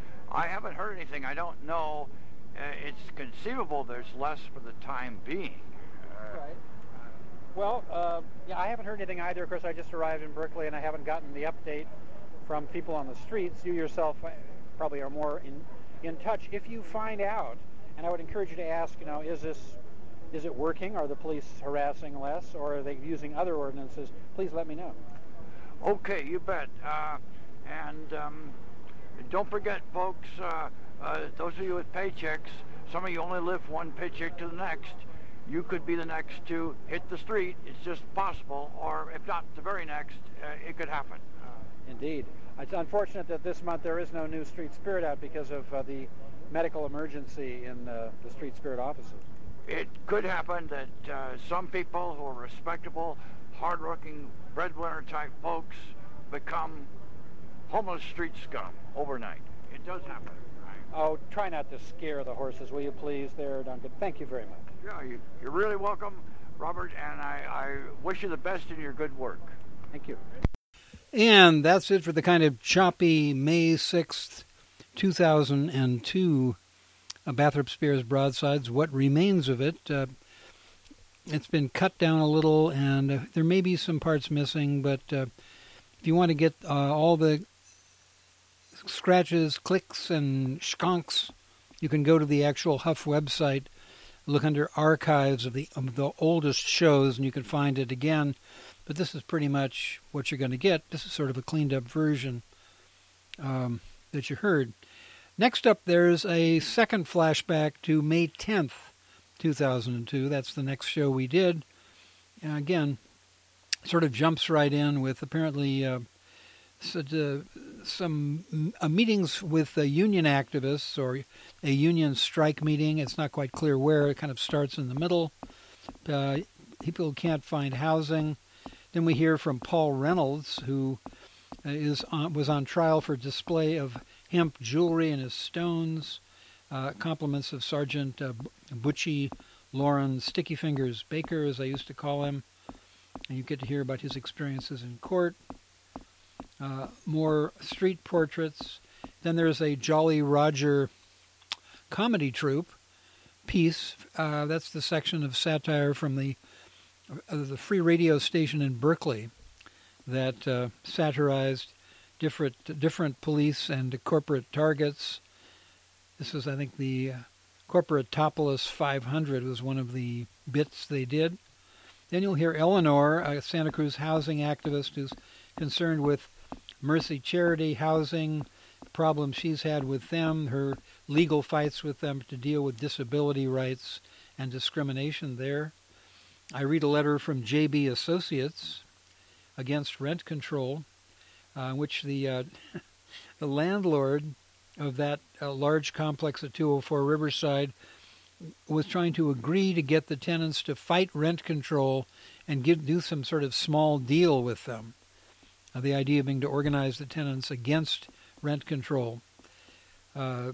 I haven't heard anything. I don't know. Uh, it's conceivable there's less for the time being. Uh, right. Well, uh, yeah, I haven't heard anything either. Of course, I just arrived in Berkeley, and I haven't gotten the update from people on the streets. You yourself probably are more in, in touch. If you find out, and I would encourage you to ask, you know, is this, is it working? Are the police harassing less, or are they using other ordinances? Please let me know. Okay, you bet. Uh, and um, don't forget, folks, uh, uh, those of you with paychecks, some of you only live one paycheck to the next. You could be the next to hit the street. It's just possible, or if not the very next, uh, it could happen. Uh, indeed. It's unfortunate that this month there is no new Street Spirit out because of uh, the medical emergency in uh, the Street Spirit offices. It could happen that uh, some people who are respectable, hard-working, breadwinner type folks become homeless street scum overnight. It does happen. Oh, try not to scare the horses, will you please, there, Duncan? Thank you very much. Yeah, you, you're really welcome, Robert, and I, I wish you the best in your good work. Thank you. And that's it for the kind of choppy May sixth, two thousand two uh, Bathrop Spears Broadsides. What remains of it? Uh, it's been cut down a little, and uh, there may be some parts missing, but uh, if you want to get uh, all the scratches, clicks, and skunks, you can go to the actual Huff website, look under archives of the of the oldest shows, and you can find it again. But this is pretty much what you're going to get. This is sort of a cleaned-up version um, that you heard. Next up, there's a second flashback to May tenth, two thousand two. That's the next show we did. Uh, again, sort of jumps right in with apparently uh, so, uh, some uh, meetings with uh, union activists, or a union strike meeting. It's not quite clear where. It kind of starts in the middle. Uh, people can't find housing. Then we hear from Paul Reynolds, who is on, was on trial for display of hemp jewelry in his stones. Uh, compliments of Sergeant uh, Butchie Lauren Sticky Fingers Baker, as I used to call him. And you get to hear about his experiences in court. Uh, more street portraits. Then there's a Jolly Roger comedy troupe piece. Uh, that's the section of satire from the uh, the free radio station in Berkeley that uh, satirized different different police and corporate targets. This was, I think, the uh, Corporatopolis five hundred was one of the bits they did. Then you'll hear Eleanor, a Santa Cruz housing activist who's concerned with Mercy Charity housing, problems she's had with them, her legal fights with them to deal with disability rights and discrimination there. I read a letter from J B Associates against rent control, uh, which the uh, the landlord of that uh, large complex at two oh four Riverside was trying to agree to get the tenants to fight rent control and give, do some sort of small deal with them. Uh, the idea being to organize the tenants against rent control. Uh,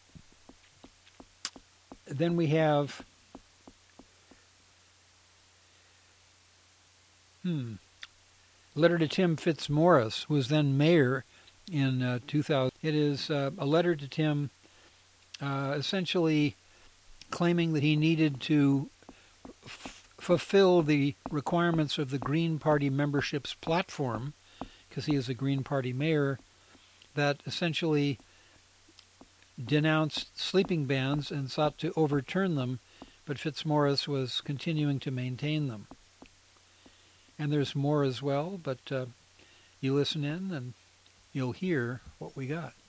then we have hmm, letter to Tim Fitzmaurice, who was then mayor in uh, two thousand. It is uh, a letter to Tim uh, essentially claiming that he needed to f- fulfill the requirements of the Green Party membership's platform, because he is a Green Party mayor, that essentially denounced sleeping bans and sought to overturn them, but Fitzmaurice was continuing to maintain them. And there's more as well, but uh, you listen in and you'll hear what we got.